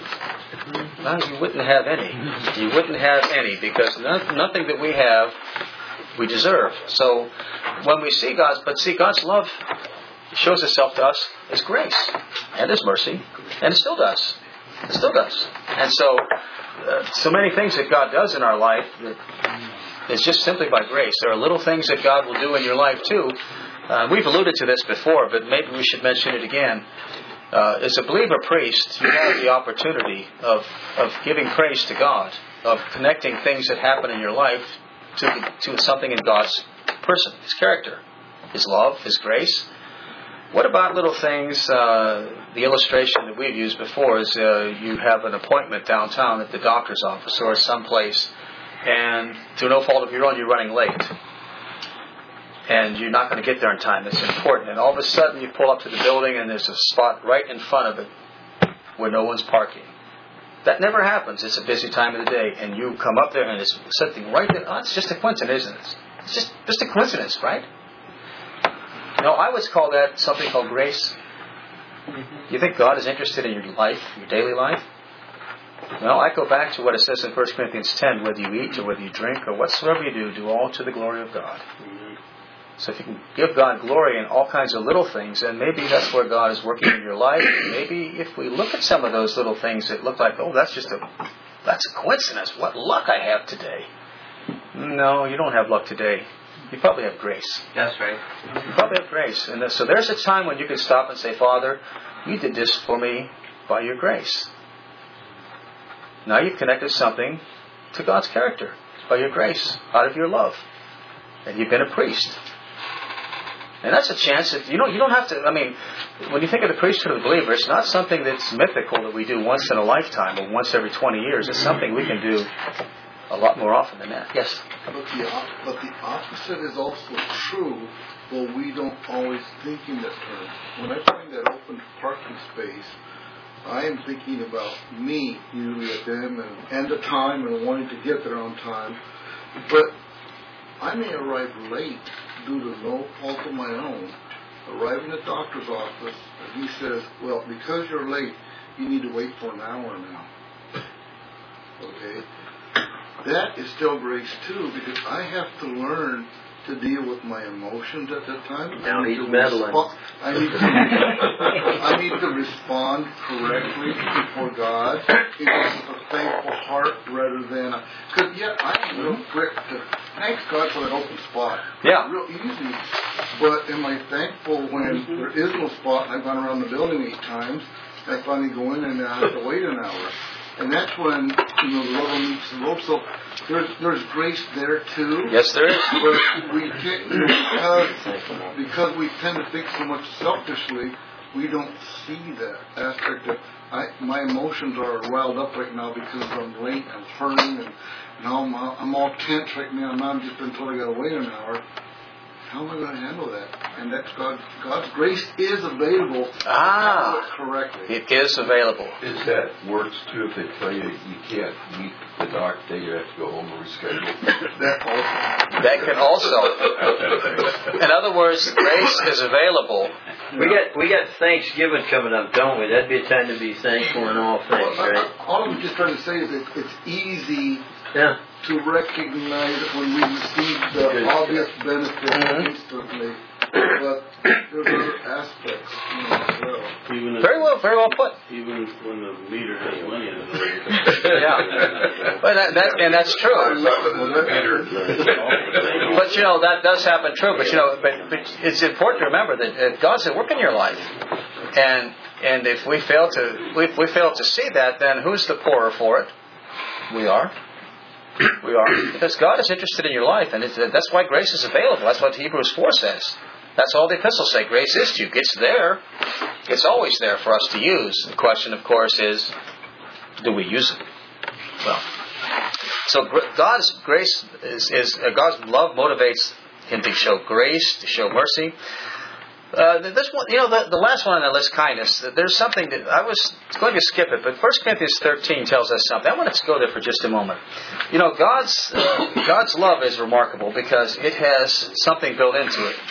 No, you wouldn't have any. You wouldn't have any, because no, nothing that we have, we deserve. So when we see God's, but see, God's love shows itself to us as grace and as mercy, and it still does. It still does. And so, uh, so many things that God does in our life that is just simply by grace. There are little things that God will do in your life too. Uh, we've alluded to this before, but maybe we should mention it again. Uh, as a believer priest, you have the opportunity of, of giving praise to God, of connecting things that happen in your life to, to something in God's person, His character, His love, His grace. What about little things? Uh, the illustration that we've used before is uh, you have an appointment downtown at the doctor's office or someplace, and through no fault of your own, you're running late. And you're not going to get there in time. It's important. And all of a sudden you pull up to the building and there's a spot right in front of it where no one's parking. That never happens. It's a busy time of the day. And you come up there and it's something right there. Oh, it's just a coincidence, isn't it? It's just, just a coincidence, right? No, I would call that something called grace. You think God is interested in your life, your daily life? Well, I go back to what it says in First Corinthians ten, whether you eat or whether you drink or whatsoever you do, do all to the glory of God. So if you can give God glory in all kinds of little things, then maybe that's where God is working in your life. Maybe if we look at some of those little things that look like, oh, that's just a, that's a coincidence. What luck I have today. No, you don't have luck today. You probably have grace. That's right. You probably have grace. And so there's a time when you can stop and say, Father, you did this for me by your grace. Now you've connected something to God's character by your grace, out of your love. And you've been a priest. And that's a chance that, you know, you don't have to, I mean, when you think of the priesthood of the believer, it's not something that's mythical that we do once in a lifetime or once every twenty years. It's something we can do a lot more often than that. Yes? But the, op- but the opposite is also true, but we don't always think in that terms. When I find that open parking space, I am thinking about me, usually at them, and, and the time, and wanting to get there on time. But I may arrive late due to no fault of my own. Arrive in the doctor's office, and he says, well, because you're late, you need to wait for an hour now. Okay? That is still grace too, because I have to learn to deal with my emotions at that time. Now I need he's to meddling. respo- I need to I need to respond correctly before God with a thankful heart rather than because yeah, I'm real quick to thank God for that open spot. Yeah. Real easy. But am I thankful when Mm-hmm. there is no spot and I've gone around the building eight times and I finally go in and I have to wait an hour? And that's when, you know, the rubber meets the road. So there's there's grace there too. Yes, there is. But we can't, you know, because, because we tend to think so much selfishly, we don't see that aspect of, I, my emotions are riled up right now because I'm late, I'm hurting, and now I'm, I'm all tense right now. Now I'm just been told I got to wait an hour. How am I going to handle that? And that's God. God's grace is available. Ah. To do it correctly. It is available. Is that works too if they tell you you can't meet the doctor day, you have to go home and reschedule? That also. That can also. In other words, grace is available. We got we got Thanksgiving coming up, don't we? That'd be a time to be thankful in all things, Well, right? all I'm just trying to say is that it's easy Yeah. to recognize when we receive the Good. obvious benefit Mhm. instantly, but there's other aspects, you know, as well. Even if, Very well, very well put. even when the meter has money in it. Yeah. But that, that and that's true. I love it when that But you know that does happen true. But you know, but, but it's important to remember that uh, God's at work in your life, and and if we fail to if we fail to see that, then who's the poorer for it? We are. We are, because God is interested in your life, and it's, that's why grace is available. That's what Hebrews four says. That's all the epistles say. Grace is to you. It's there. It's always there for us to use. The question, of course, is, do we use it? Well, so God's grace is, is uh, God's love motivates Him to show grace, to show mercy. Uh, this one, you know, the, the last one on the list, kindness. There's something that I was going to skip it, but First Corinthians thirteen tells us something. I want to go there for just a moment. You know, God's uh, God's love is remarkable because it has something built into it.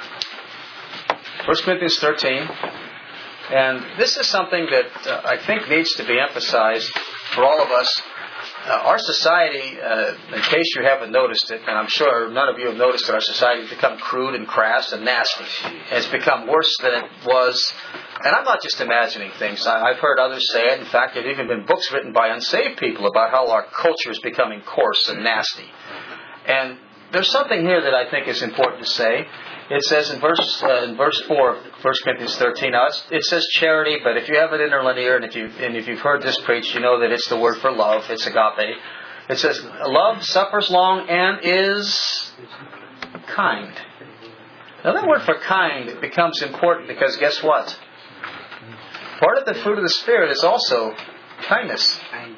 First Corinthians thirteen, and this is something that uh, I think needs to be emphasized for all of us. Uh, our society, uh, in case you haven't noticed it, and I'm sure none of you have noticed it, our society has become crude and crass and nasty. It's become worse than it was. And I'm not just imagining things. I, I've heard others say it. In fact, there have even been books written by unsaved people about how our culture is becoming coarse and nasty. And there's something here that I think is important to say. It says in verse uh, in verse four of First Corinthians thirteen. Now it's, it says charity, but if you have it interlinear and if you and if you've heard this preached, you know that it's the word for love. It's agape. It says love suffers long and is kind. Now that word for kind becomes important because guess what? Part of the fruit of the Spirit is also kindness.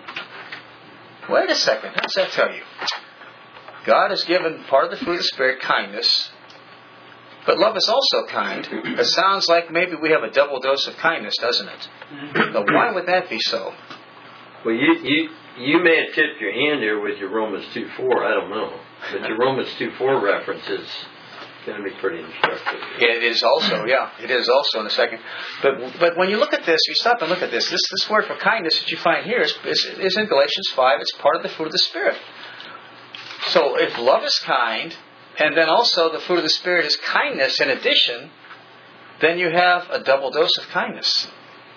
Wait a second. What does that tell you? God has given part of the fruit of the Spirit kindness. But love is also kind. It sounds like maybe we have a double dose of kindness, doesn't it? Now, why would that be so? Well, you you you may have tipped your hand here with your Romans two four. I don't know, but your Romans two four reference is going to be pretty instructive. It is also, yeah, it is also in a second. But but when you look at this, you stop and look at this. This this word for kindness that you find here is, is, is in Galatians five. It's part of the fruit of the Spirit. So if love is kind, and then also the fruit of the Spirit is kindness in addition, then you have a double dose of kindness.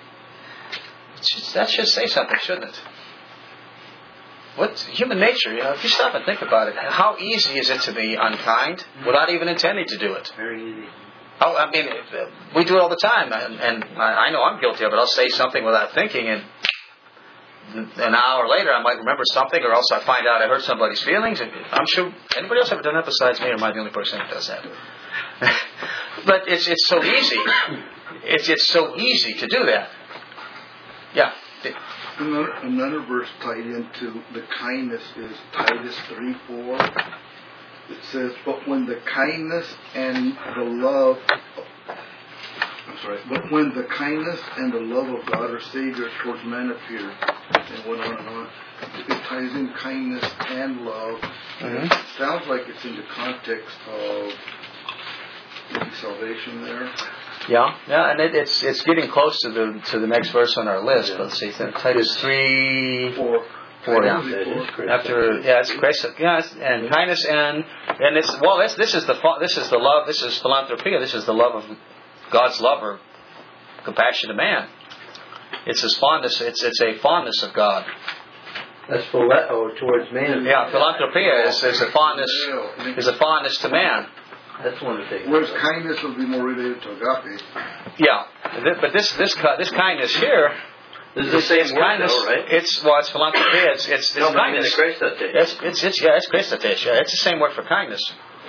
That should say something, shouldn't it? What's human nature? You know, if you stop and think about it, how easy is it to be unkind without even intending to do it? Very easy. Oh, I mean, we do it all the time, and, and I know I'm guilty of it. I'll say something without thinking, and an hour later I might remember something, or else I find out I hurt somebody's feelings. I'm sure anybody else ever done that besides me, or am I the only person who does that? But it's it's so easy. It's it's so easy to do that. Yeah. Another, another verse tied into the kindness is Titus three four. It says, "But when the kindness and the love, I'm sorry, but when the kindness and the love of God our Savior towards men appear," and went on and on. It ties in kindness and love. Mm-hmm. It sounds like it's in the context of maybe salvation there. Yeah, yeah, and it, it's it's getting close to the to the next verse on our list. Let's see, Titus three Four. four. Yeah. Four. After yeah, it's grace, yeah, it's, and kindness, and and it's well, this this is the this is the love. This is philanthropia. This is the love of God's love or compassion to man. It's his fondness. It's it's a fondness of God. That's phileo towards man. Yeah, philanthropia is, is a fondness is a fondness to man. That's one of the things. Whereas kindness would be more related to agape. Yeah, but this this this kindness here, this is the same it's word, kindness. though, right? It's well, it's philanthropia. It's it's, it's no, kindness. It's it's it's yeah, it's grace. Yeah, it's the same word for kindness.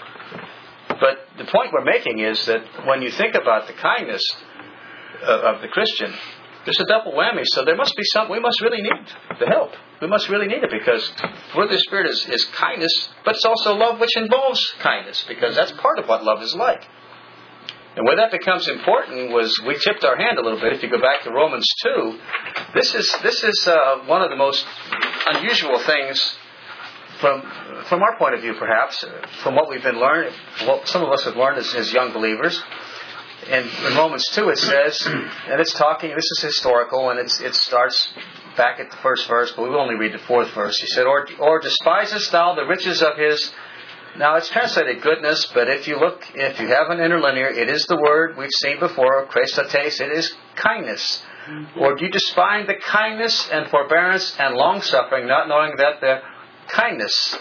But the point we're making is that when you think about the kindness of, of the Christian, there's a double whammy. So there must be some. We must really need the help. We must really need it because fruit of the Spirit is, is kindness, but it's also love which involves kindness because that's part of what love is like. And where that becomes important was we tipped our hand a little bit. If you go back to Romans two, this is this is uh, one of the most unusual things from from our point of view, perhaps, from what we've been learning, what some of us have learned as, as young believers. And in Romans two it says, and it's talking, this is historical, and it's, it starts back at the first verse, but we will only read the fourth verse. He said, or, or despisest thou the riches of his... Now it's translated goodness, but if you look, if you have an interlinear, it is the word we've seen before, chrestotes, it is kindness. Or do you despise the kindness and forbearance and long-suffering, not knowing that the kindness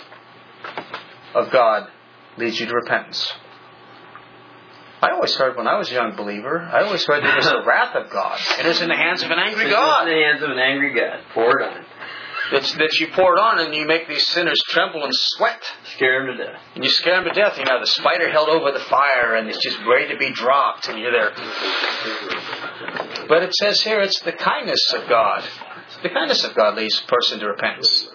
of God leads you to repentance? I always heard when I was a young believer, I always heard that it was the wrath of God. It is in the hands of an angry God. It is in the hands of an angry God. Pour it on. It's that you pour it on and you make these sinners tremble and sweat. Scare them to death. And you scare them to death. You know, the spider held over the fire and it's just ready to be dropped and you're there. But it says here it's the kindness of God. The kindness of God leads a person to repentance.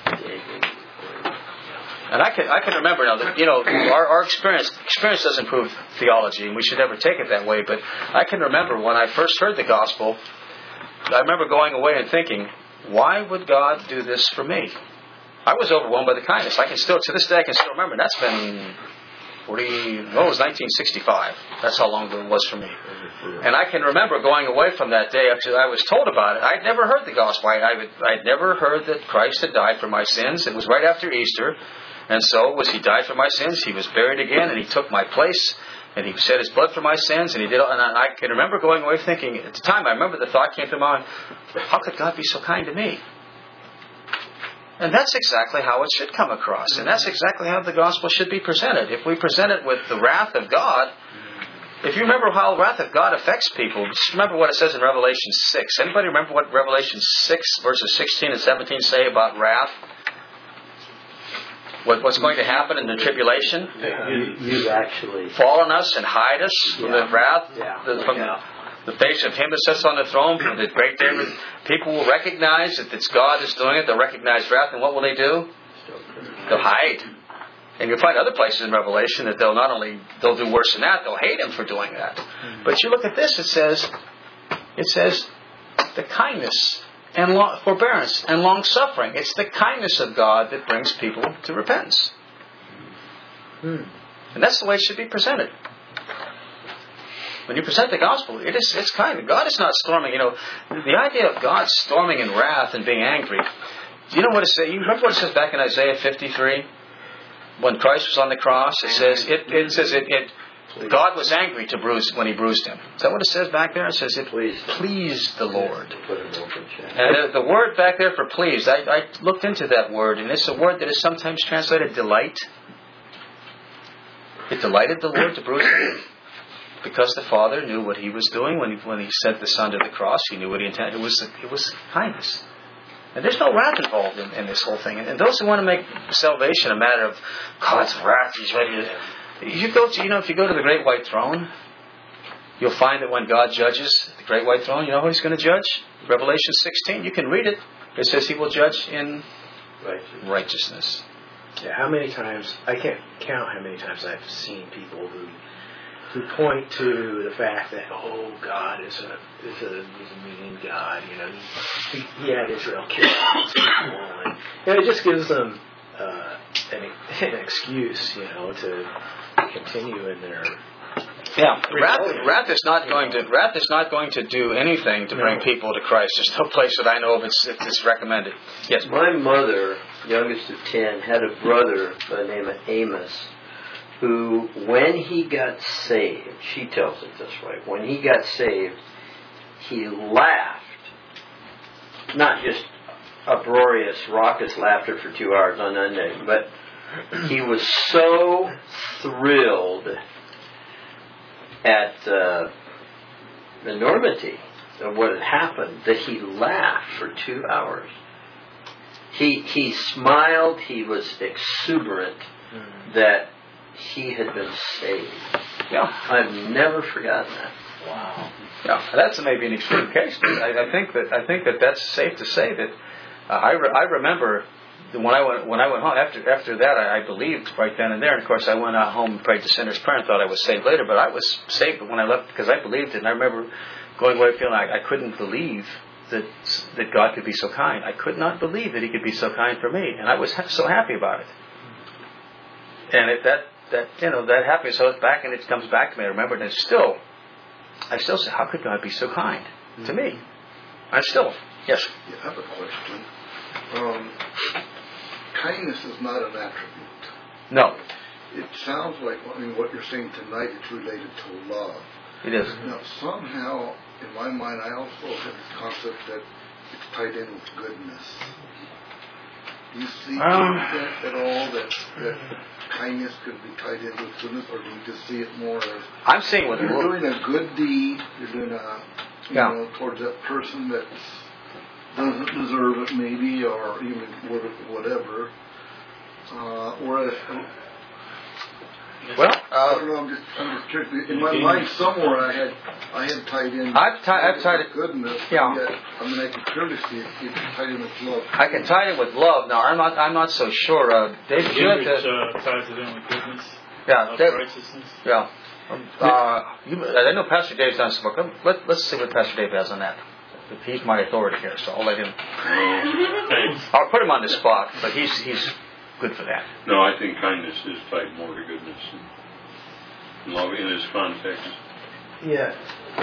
And I can I can remember now that, you know, our, our experience experience doesn't prove theology, and we should never take it that way, but I can remember when I first heard the gospel, I remember going away and thinking, why would God do this for me? I was overwhelmed by the kindness. I can still, to this day, I can still remember. That's been forty, no, it was nineteen sixty-five. That's how long ago it was for me. And I can remember going away from that day after I was told about it. I'd never heard the gospel. I, I would, I'd never heard that Christ had died for my sins. It was right after Easter. And so, was He died for my sins? He was buried again, and He took my place, and He shed His blood for my sins, and He did. And I, I can remember going away thinking, at the time, I remember the thought came to mind, how could God be so kind to me? And that's exactly how it should come across, and that's exactly how the gospel should be presented. If we present it with the wrath of God, if you remember how the wrath of God affects people, just remember what it says in Revelation six. Anybody remember what Revelation six, verses sixteen and seventeen say about wrath? What, what's going to happen in the tribulation? Yeah. You, you actually fall on us and hide us yeah. from the wrath, yeah. the, from yeah. the face of Him that sits on the throne. From the great day, people will recognize that it's God that's doing it. They'll recognize wrath, and what will they do? They'll hide. And you'll find other places in Revelation that they'll not only they'll do worse than that, they'll hate Him for doing that. Mm-hmm. But you look at this; it says, it says, the kindness and long, forbearance and long suffering. It's the kindness of God that brings people to repentance. Hmm. And that's the way it should be presented. When you present the gospel, it is it's kind. God is not storming. You know, the idea of God storming in wrath and being angry. Do you know what it says? You remember what it says back in Isaiah fifty-three? When Christ was on the cross, it says it, it says it, it God was angry to bruise when He bruised Him. Is that what it says back there? It says it pleased, pleased the Lord. And the, the word back there for pleased, I, I looked into that word, and it's a word that is sometimes translated delight. It delighted the Lord to bruise Him. Because the Father knew what He was doing when He, when he sent the Son to the cross. He knew what He intended. It was, it was kindness. And there's no wrath involved in, in this whole thing. And those who want to make salvation a matter of God's wrath, He's ready to... You go to, you know, if you go to the Great White Throne, you'll find that when God judges the great white throne, you know who He's going to judge? Revelation sixteen. You can read it. It says He will judge in Righteousness. righteousness. Yeah, how many times, I can't count how many times I've seen people who who point to the fact that, oh, God is a is a, is a mean God, you know, he, he had Israel killed his people, and, and it just gives them uh, an, an excuse, you know, to continue in their Yeah, wrath, wrath is not going to wrath is not going to do anything to bring No. people to Christ. There's no place that I know of it's, it's recommended. Yes, My mother, youngest of ten, had a brother by the name of Amos, who, when he got saved, she tells it this way, when he got saved, he laughed, not just uproarious, raucous laughter for two hours on unending, but he was so thrilled at uh, the enormity of what had happened that he laughed for two hours. He he smiled. He was exuberant that he had been saved. yeah, I've never forgotten that. wow. Yeah, that's maybe an extreme case, but I, I think that I think that that's safe to say that uh, I re- I remember when I went when I went home after after that I, I believed right then and there. And of course I went out home and prayed the sinner's prayer and thought I was saved later. But I was saved when I left because I believed it. And I remember going away feeling like I couldn't believe that that God could be so kind. I could not believe that He could be so kind for me, and I was ha- so happy about it. And it, that that you know that happiness, so it's back and it comes back to me. I remember, and it's still I still say, how could God be so kind to me? I still yes. Yeah, I have a question. Um, kindness is not an attribute. No, It sounds like, I mean, what you're saying tonight is related to love. it is. Now, somehow, in my mind, I also have this concept that it's tied in with goodness. Do you see Um, that at all, that, that kindness could be tied in with goodness, or do you just see it more as I'm seeing what you're doing a good deed, you're doing a, you Yeah. know, towards that person that doesn't deserve it maybe, or even whatever. Uh, whereas, well. I Uh, don't know, I'm just, I'm just curious. In my mind somewhere I had, I had tied in I've ti- I've tied it- goodness. yeah. Yet, I mean, I can clearly see it, it's tied in with love. I can tie it with love. Now, I'm not. I'm not so sure. Uh, David, you had Gingrich to, uh, ties it in with goodness, yeah, of Dave, righteousness. yeah. Um, Uh, you, I know Pastor Dave's done some work. Let, let's see what Pastor Dave has on that. He's my authority here, so I'll let him. Thanks. I'll put him on the spot, but he's he's good for that. No, I think kindness is tied more to goodness and love in its context. yeah.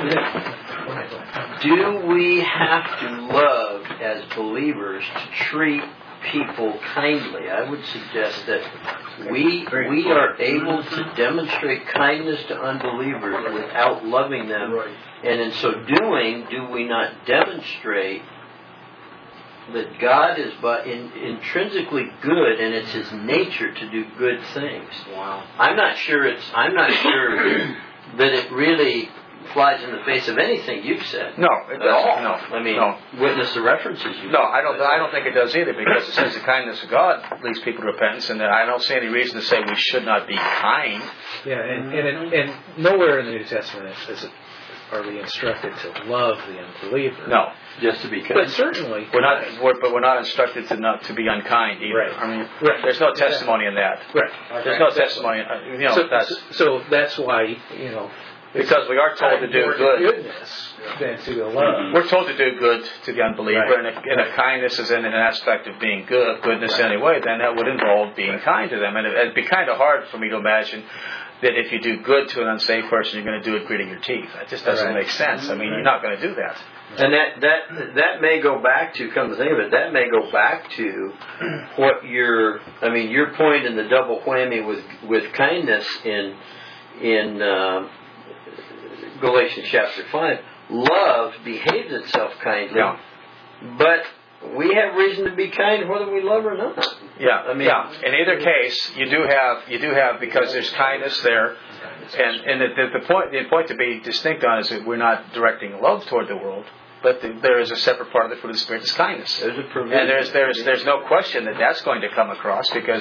Do we have to love as believers to treat people kindly? I would suggest that we we are able to demonstrate kindness to unbelievers without loving them. Right. And in so doing, do we not demonstrate that God is but in, intrinsically good, and it's His nature to do good things? Wow. I'm not sure it's. I'm not sure that it really flies in the face of anything you've said. No, it At doesn't. all. No, I mean, no. witness the references you. No, I don't. I don't think it does either, because it says the kindness of God leads people to repentance, and I don't see any reason to say we should not be kind. Yeah, and, and, and nowhere in the New Testament is it, are we instructed to love the unbeliever. No, Just to be kind. But certainly, we're not. We're, but we're not instructed to not to be unkind either. Right. I mean, Right. there's no testimony in that. right. There's no testimony. uh, You know, So, that's so that's why, you know, because we are told to do more good. goodness than to the love. We're told to do good to the unbeliever, Right. and if, and if kindness is in an aspect of being good, goodness anyway, then that would involve being kind to them. And it, it'd be kind of hard for me to imagine that if you do good to an unsaved person, you're going to do it gritting your teeth. That just doesn't Right. make sense. I mean, you're not going to do that. And that, that that may go back to, come to think of it, that may go back to what your, I mean, your point in the double whammy with with kindness in in uh, Galatians chapter five. Love behaves itself kindly, Yeah. but we have reason to be kind whether we love or not. Yeah, I mean- yeah. In either case, you do have you do have because there's kindness there, and and the, the, the point the point to be distinct on is that we're not directing love toward the world, but the, there is a separate part of the fruit of the Spirit that's kindness. There's a provision. And there's there's there's no question that that's going to come across, because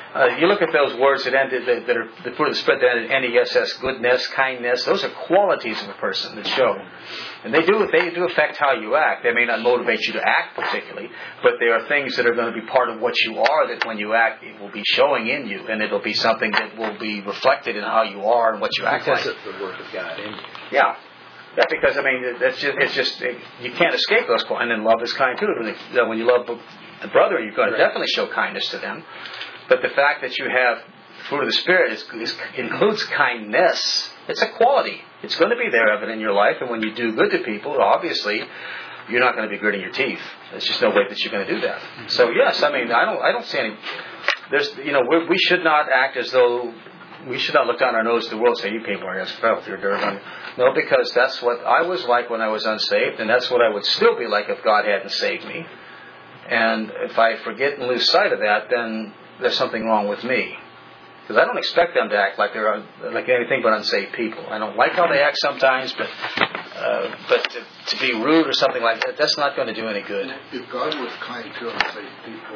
Uh, you look at those words that ended, that, that are the fruit of the Spirit that ended N E S S, goodness, kindness. Those are qualities of a person that show, and they do they do affect how you act. They may not motivate you to act particularly, but they are things that are going to be part of what you are. That when you act, it will be showing in you, and it'll be something that will be reflected in how you are and what you act because like. Because of the work of God in you. Yeah. Yeah, because I mean, that's just, it's just it, you can't escape those qualities. And then love is kind too. When you, when you love the brother, you're going to definitely show kindness to them. But the fact that you have fruit of the Spirit is, is, includes kindness. It's a quality. It's going to be there evident in your life. And when you do good to people, obviously, you're not going to be gritting your teeth. There's just no way that you're going to do that. So yes, I mean, I don't, I don't see any. There's, you know, we're, we should not act as though. We should not look down our nose at the world and say, you people are just filthy or dirt. No, because that's what I was like when I was unsaved, and that's what I would still be like if God hadn't saved me. And if I forget and lose sight of that, then there's something wrong with me. Because I don't expect them to act like they're like anything but unsaved people. I don't like how they act sometimes, but uh, but to, to be rude or something like that, that's not going to do any good. If God was kind to unsaved people,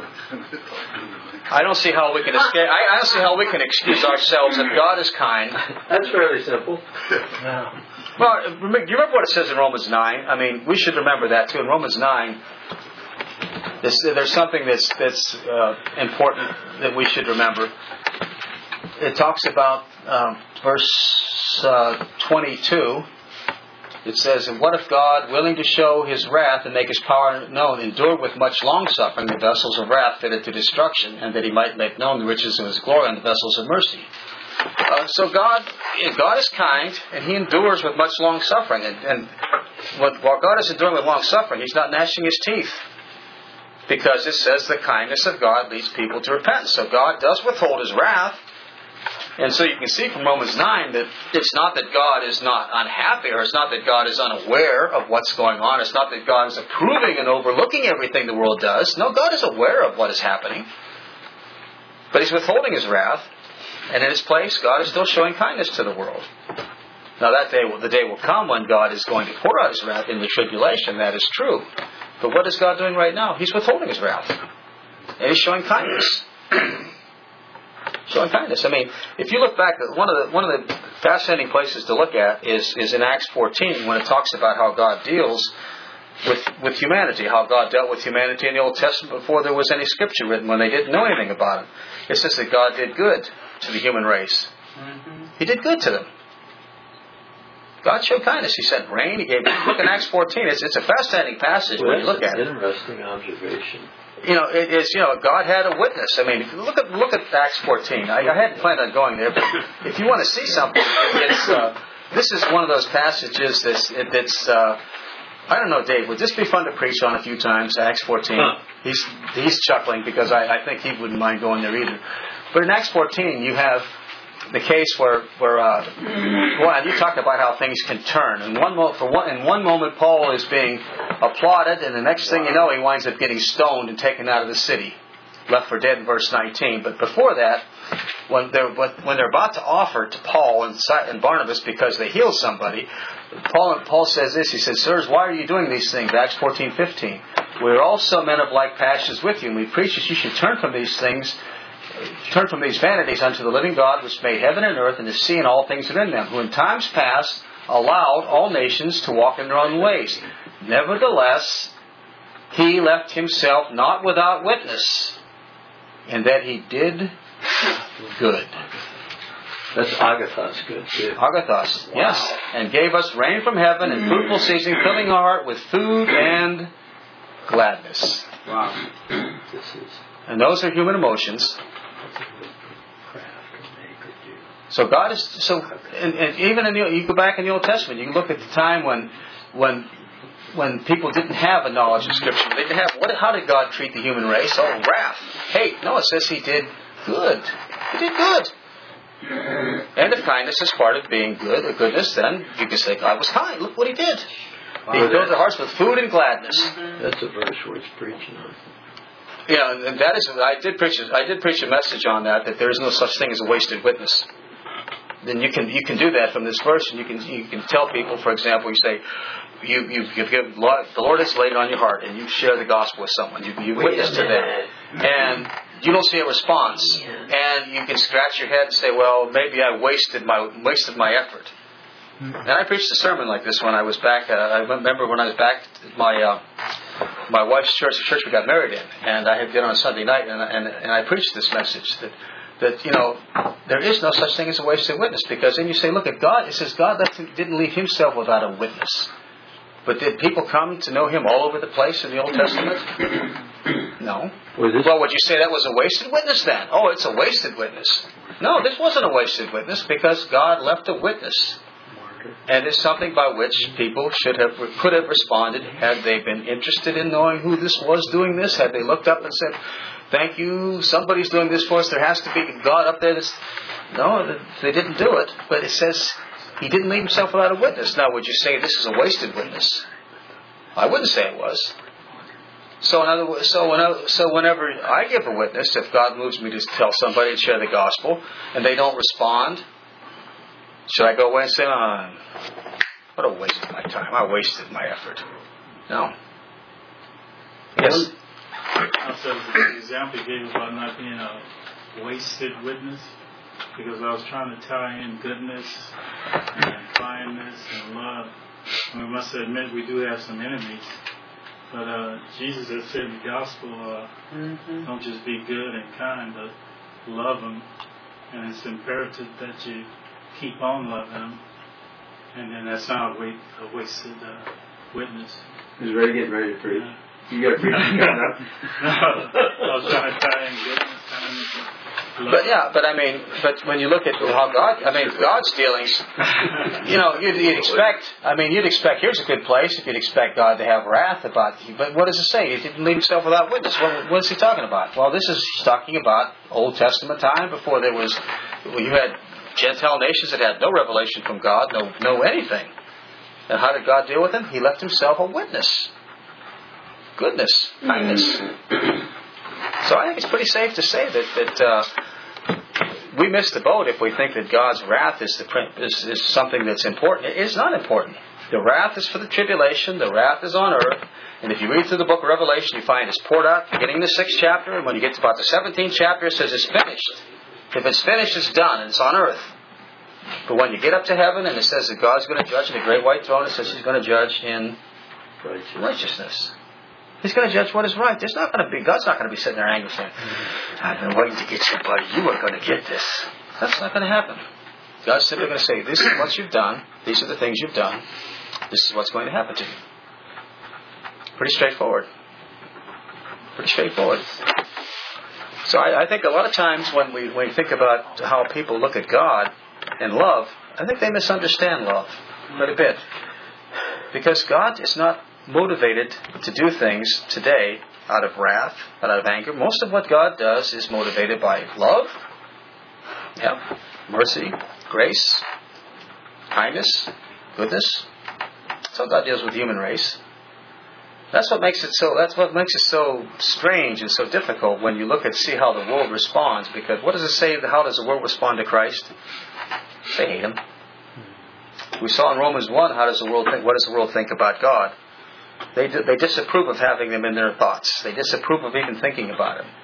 I don't see how we can escape. I, I don't see how we can excuse ourselves if God is kind. That's fairly simple. Yeah. Well, do you remember what it says in Romans nine? I mean, we should remember that too. In Romans nine, there's, there's something that's that's uh, important that we should remember. It talks about um, verse uh, twenty-two. It says, "And what if God, willing to show His wrath and make His power known, endured with much long-suffering the vessels of wrath fitted to destruction, and that He might make known the riches of His glory on the vessels of mercy." Uh, so God, God is kind, and He endures with much long-suffering. And, and what, while God is enduring with long-suffering, He's not gnashing His teeth. Because it says the kindness of God leads people to repentance. So God does withhold His wrath. And so you can see from Romans nine that it's not that God is not unhappy, or it's not that God is unaware of what's going on. It's not that God is approving and overlooking everything the world does. No, God is aware of what is happening. But He's withholding His wrath. And in its place, God is still showing kindness to the world. Now that day, the day will come when God is going to pour out His wrath in the tribulation. That is true. But what is God doing right now? He's withholding His wrath. And He's showing kindness. Showing kindness. I mean, if you look back, one of the one of the fascinating places to look at is, is in Acts fourteen, when it talks about how God deals with with humanity, how God dealt with humanity in the Old Testament before there was any Scripture written, when they didn't know anything about it. It says that God did good to the human race. Mm-hmm. He did good to them. God showed kindness. He sent rain. He gave. Look in Acts fourteen. It's it's a fascinating passage well, when you look at it. Interesting observation. You know, it is. You know, God had a witness. I mean, if you look at look at Acts fourteen. I, I hadn't planned on going there, but if you want to see something, it's uh, this is one of those passages that's that's. Uh, I don't know, Dave. Would this be fun to preach on a few times? Acts fourteen. Huh. He's he's chuckling because I, I think he wouldn't mind going there either. But in Acts fourteen, you have the case where where uh, well, you talked about how things can turn. In one mo- for one in one moment, Paul is being applauded, and the next thing you know, he winds up getting stoned and taken out of the city, left for dead in verse nineteen. But before that, when they're when they're about to offer to Paul and, and Barnabas because they healed somebody, Paul Paul says this. He says, "Sirs, why are you doing these things?" Acts fourteen fifteen. "We are also men of like passions with you, and we preach that you should turn from these things." Turn from these vanities unto the living God, which made heaven and earth and the sea and all things that are in them, who in times past allowed all nations to walk in their own ways. Nevertheless, He left Himself not without witness, in that He did good." That's agathos good too. Agathos, wow. Yes. "And gave us rain from heaven and fruitful season, filling our heart with food and gladness." Wow. This is... And those are human emotions. So God is so, and, and even in the, you go back in the Old Testament, you can look at the time when, when, when people didn't have a knowledge of Scripture. They didn't have what? How did God treat the human race? Oh, wrath, hate. No, it says He did good. He did good. And if kindness is part of being good or goodness, then you can say God was kind. Look what He did. He filled their hearts with food and gladness. That's a verse worth preaching on. Yeah, and that is. I did preach. I did preach a message on that. That there is no such thing as a wasted witness. Then you can you can do that from this verse, and you can you can tell people. For example, you say, you you you've given, the Lord has laid it on your heart, and you share the gospel with someone. You you witness to them, and you don't see a response, and you can scratch your head and say, "Well, maybe I wasted my wasted my effort." And I preached a sermon like this when I was back. Uh, I remember when I was back at my uh, my wife's church, the church we got married in, and I had dinner on Sunday night, and and, and I preached this message that that you know there is no such thing as a wasted witness, because then you say, look at God. It says God didn't leave Himself without a witness. But did people come to know Him all over the place in the Old Testament? No. Well, would you say that was a wasted witness then? Oh, it's a wasted witness. No, this wasn't a wasted witness, because God left a witness. And it's something by which people should have could have responded had they been interested in knowing who this was doing this. Had they looked up and said, "Thank you, somebody's doing this for us. There has to be God up there." That's... No, they didn't do it. But it says He didn't leave Himself without a witness. Now, would you say this is a wasted witness? I wouldn't say it was. So, in other words, so whenever, so whenever I give a witness, if God moves me to tell somebody and share the gospel, and they don't respond, should I go away and say, oh, what a waste of my time. I wasted my effort. No. Yes? Also, the example you gave about not being a wasted witness, because I was trying to tie in goodness and kindness and love. And we must admit we do have some enemies. But uh, Jesus has said in the gospel, uh, mm-hmm. don't just be good and kind, but love them. And it's imperative that you keep on loving them. And then that's not a, wait, a wasted uh, witness. He's ready, getting ready to preach. Yeah. You got to preach. No, I was trying to tie in goodness, kindness, and love. But yeah, but I mean, but when you look at how God, I mean, God's dealings, you know, you'd, you'd expect, I mean, you'd expect, here's a good place if you'd expect God to have wrath about you. But what does it say? He didn't leave Himself without witness. What, what is He talking about? Well, this is talking about Old Testament time, before there was, well, you had Gentile nations that had no revelation from God, no, no anything. And how did God deal with them? He left Himself a witness. Goodness, kindness. So I think it's pretty safe to say that that uh, we miss the boat if we think that God's wrath is, the, is is something that's important. It is not important. The wrath is for the tribulation. The wrath is on earth. And if you read through the book of Revelation, you find it's poured out beginning in the sixth chapter. And when you get to about the seventeenth chapter, it says it's finished. If it's finished, it's done, and it's on earth. But when you get up to heaven and it says that God's going to judge in the great white throne, it says He's going to judge in righteousness. He's going to judge what is right. There's not going to be, God's not going to be sitting there angry saying, I've been waiting to get you, buddy. You are going to get this. That's not going to happen. God's simply going to say, this is what you've done. These are the things you've done. This is what's going to happen to you. Pretty straightforward. Pretty straightforward. So I, I think a lot of times when we, when we think about how people look at God and love, I think they misunderstand love quite a bit. Because God is not motivated to do things today out of wrath, out of anger. Most of what God does is motivated by love, yeah, mercy, grace, kindness, goodness. That's how God deals with the human race. That's what makes it so. That's what makes it so strange and so difficult when you look and see how the world responds. Because what does it say? How does the world respond to Christ? They hate Him. We saw in Romans one. How does the world think? What does the world think about God? They they disapprove of having them in their thoughts. They disapprove of even thinking about Him.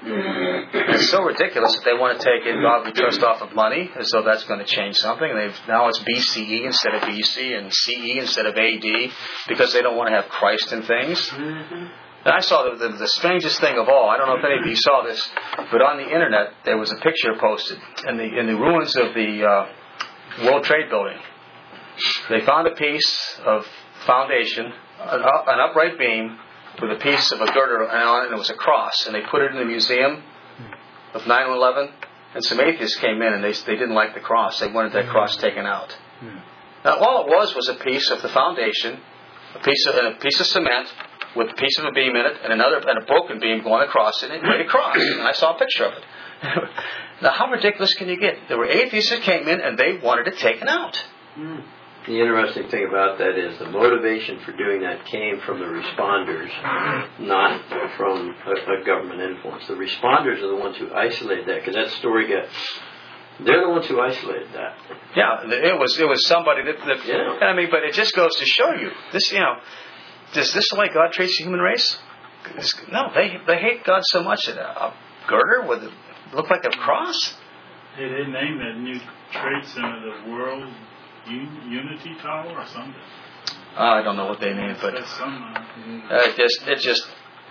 It's so ridiculous that they want to take in God we trust off of money, as though that's going to change something. And they've now it's B C E instead of B C, and C E instead of A D, because they don't want to have Christ in things. And I saw the, the, the strangest thing of all. I don't know if any of you saw this, but on the internet there was a picture posted in the in the ruins of the uh, World Trade Building. They found a piece of foundation, an, up, an upright beam, with a piece of a girder on it, and it was a cross. And they put it in the museum of nine eleven. And some atheists came in, and they they didn't like the cross. They wanted that cross taken out. Now, all it was was a piece of the foundation, a piece of, and a piece of cement with a piece of a beam in it, and another and a broken beam going across it, and it made a cross. And I saw a picture of it. Now, how ridiculous can you get? There were atheists that came in, and they wanted it taken out. The interesting thing about that is the motivation for doing that came from the responders, not from a, a government influence. The responders are the ones who isolated that, because that story got... They're the ones who isolated that. Yeah, it was it was somebody that... that yeah. I mean, but it just goes to show you, this, you know, is this the way God treats the human race? No, they they hate God so much that... Uh, girder with it looked like a cross? Hey, they named that new trade center the World Un- Unity Tower or something. Uh, I don't know what they named, but That's some, uh, uh, it just it just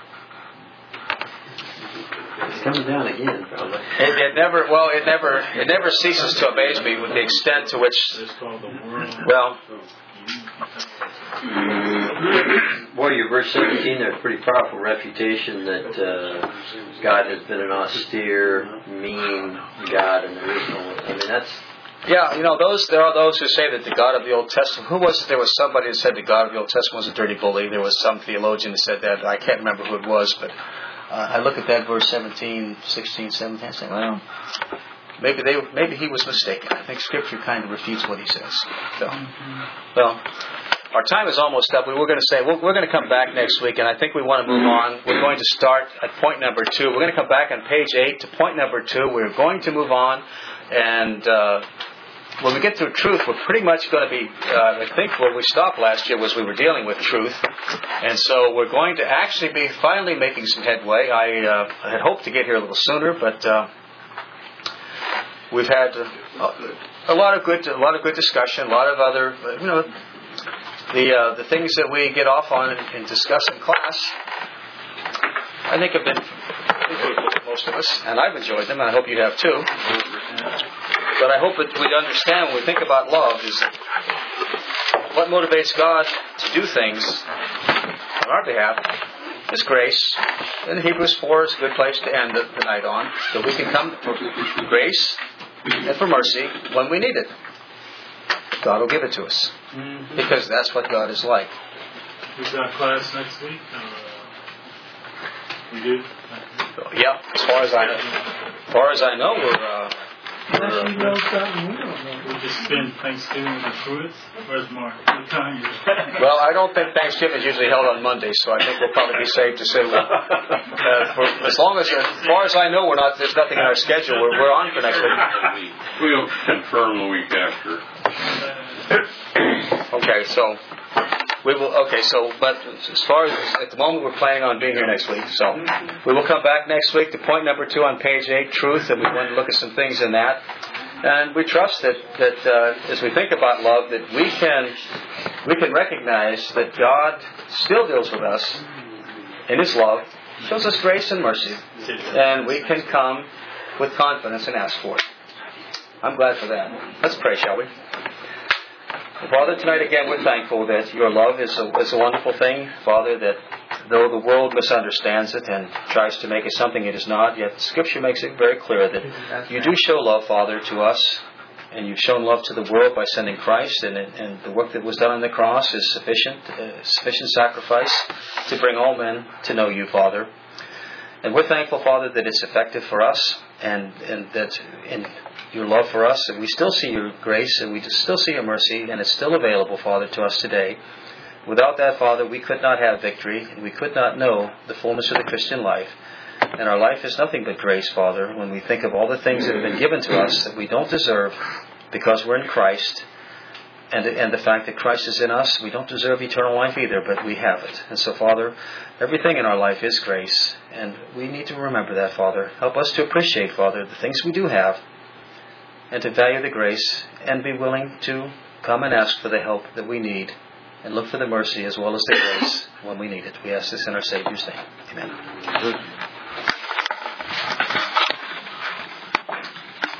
It's coming down again, probably. it, it never well it never it never ceases to amaze me with the extent to which it's called the World well Boy, your verse seventeen, there's a pretty powerful refutation that uh, God has been an austere, mean God, and there is no. I mean, that's. yeah, you know, those there are those who say that the God of the Old Testament. Who was it? There was somebody who said the God of the Old Testament was a dirty bully. There was some theologian who said that. I can't remember who it was, but uh, I look at that verse seventeen, sixteen, seventeen, and say, well, maybe they, maybe he was mistaken. I think Scripture kind of refutes what he says. So, well, our time is almost up. We were going to say we're, we're going to come back next week, and I think we want to move on. We're going to start at point number two. We're going to come back on page eight to point number two. We're going to move on, and uh, when we get through truth, we're pretty much going to be. Uh, I think where we stopped last year was we were dealing with truth, and so we're going to actually be finally making some headway. I, uh, I had hoped to get here a little sooner, but uh, we've had uh, a lot of good, a lot of good discussion, a lot of other, you know. The uh, the things that we get off on and, and discuss in class, I think have been fruitful for most of us, and I've enjoyed them, and I hope you have too. But I hope that we understand when we think about love is what motivates God to do things on our behalf is grace. And Hebrews four is a good place to end the, the night on, that we can come for grace and for mercy when we need it. God will give it to us. Mm-hmm. Because that's what God is like. We've got class next week. Uh, we do? Yeah, as far as I know. As far as I know, we're... Uh, Unless you know something we don't know. We just spend Thanksgiving with Pruitt's. Where's Mark? What time is it? Well, I don't think Thanksgiving is usually held on Mondays, so I think we'll probably be safe to say, uh, for, as long as, as far as I know, we're not. There's nothing in our schedule. We're, we're on for next week. We'll confirm the week after. Okay, so we will. Okay, so but as far as at the moment, we're planning on being here next week. So we will come back next week to point number two on page eight, truth, and we want to look at some things in that. And we trust that that uh, as we think about love, that we can we can recognize that God still deals with us in His love, shows us grace and mercy, and we can come with confidence and ask for it. I'm glad for that. Let's pray, shall we? Father, tonight again we're thankful that your love is a, is a wonderful thing, Father, that though the world misunderstands it and tries to make it something it is not, yet Scripture makes it very clear that you do show love, Father, to us, and you've shown love to the world by sending Christ, and, and the work that was done on the cross is sufficient, uh, sufficient sacrifice to bring all men to know you, Father. And we're thankful, Father, that it's effective for us, and, and that in your love for us, and we still see your grace, and we still see your mercy, and it's still available, Father, to us today. Without that, Father, we could not have victory, and we could not know the fullness of the Christian life. And our life is nothing but grace, Father, when we think of all the things that have been given to us that we don't deserve because we're in Christ, and, and the fact that Christ is in us, we don't deserve eternal life either, but we have it. And so, Father, everything in our life is grace, and we need to remember that, Father. Help us to appreciate, Father, the things we do have, and to value the grace, and be willing to come and ask for the help that we need, and look for the mercy as well as the grace when we need it. We ask this in our Savior's name. Amen.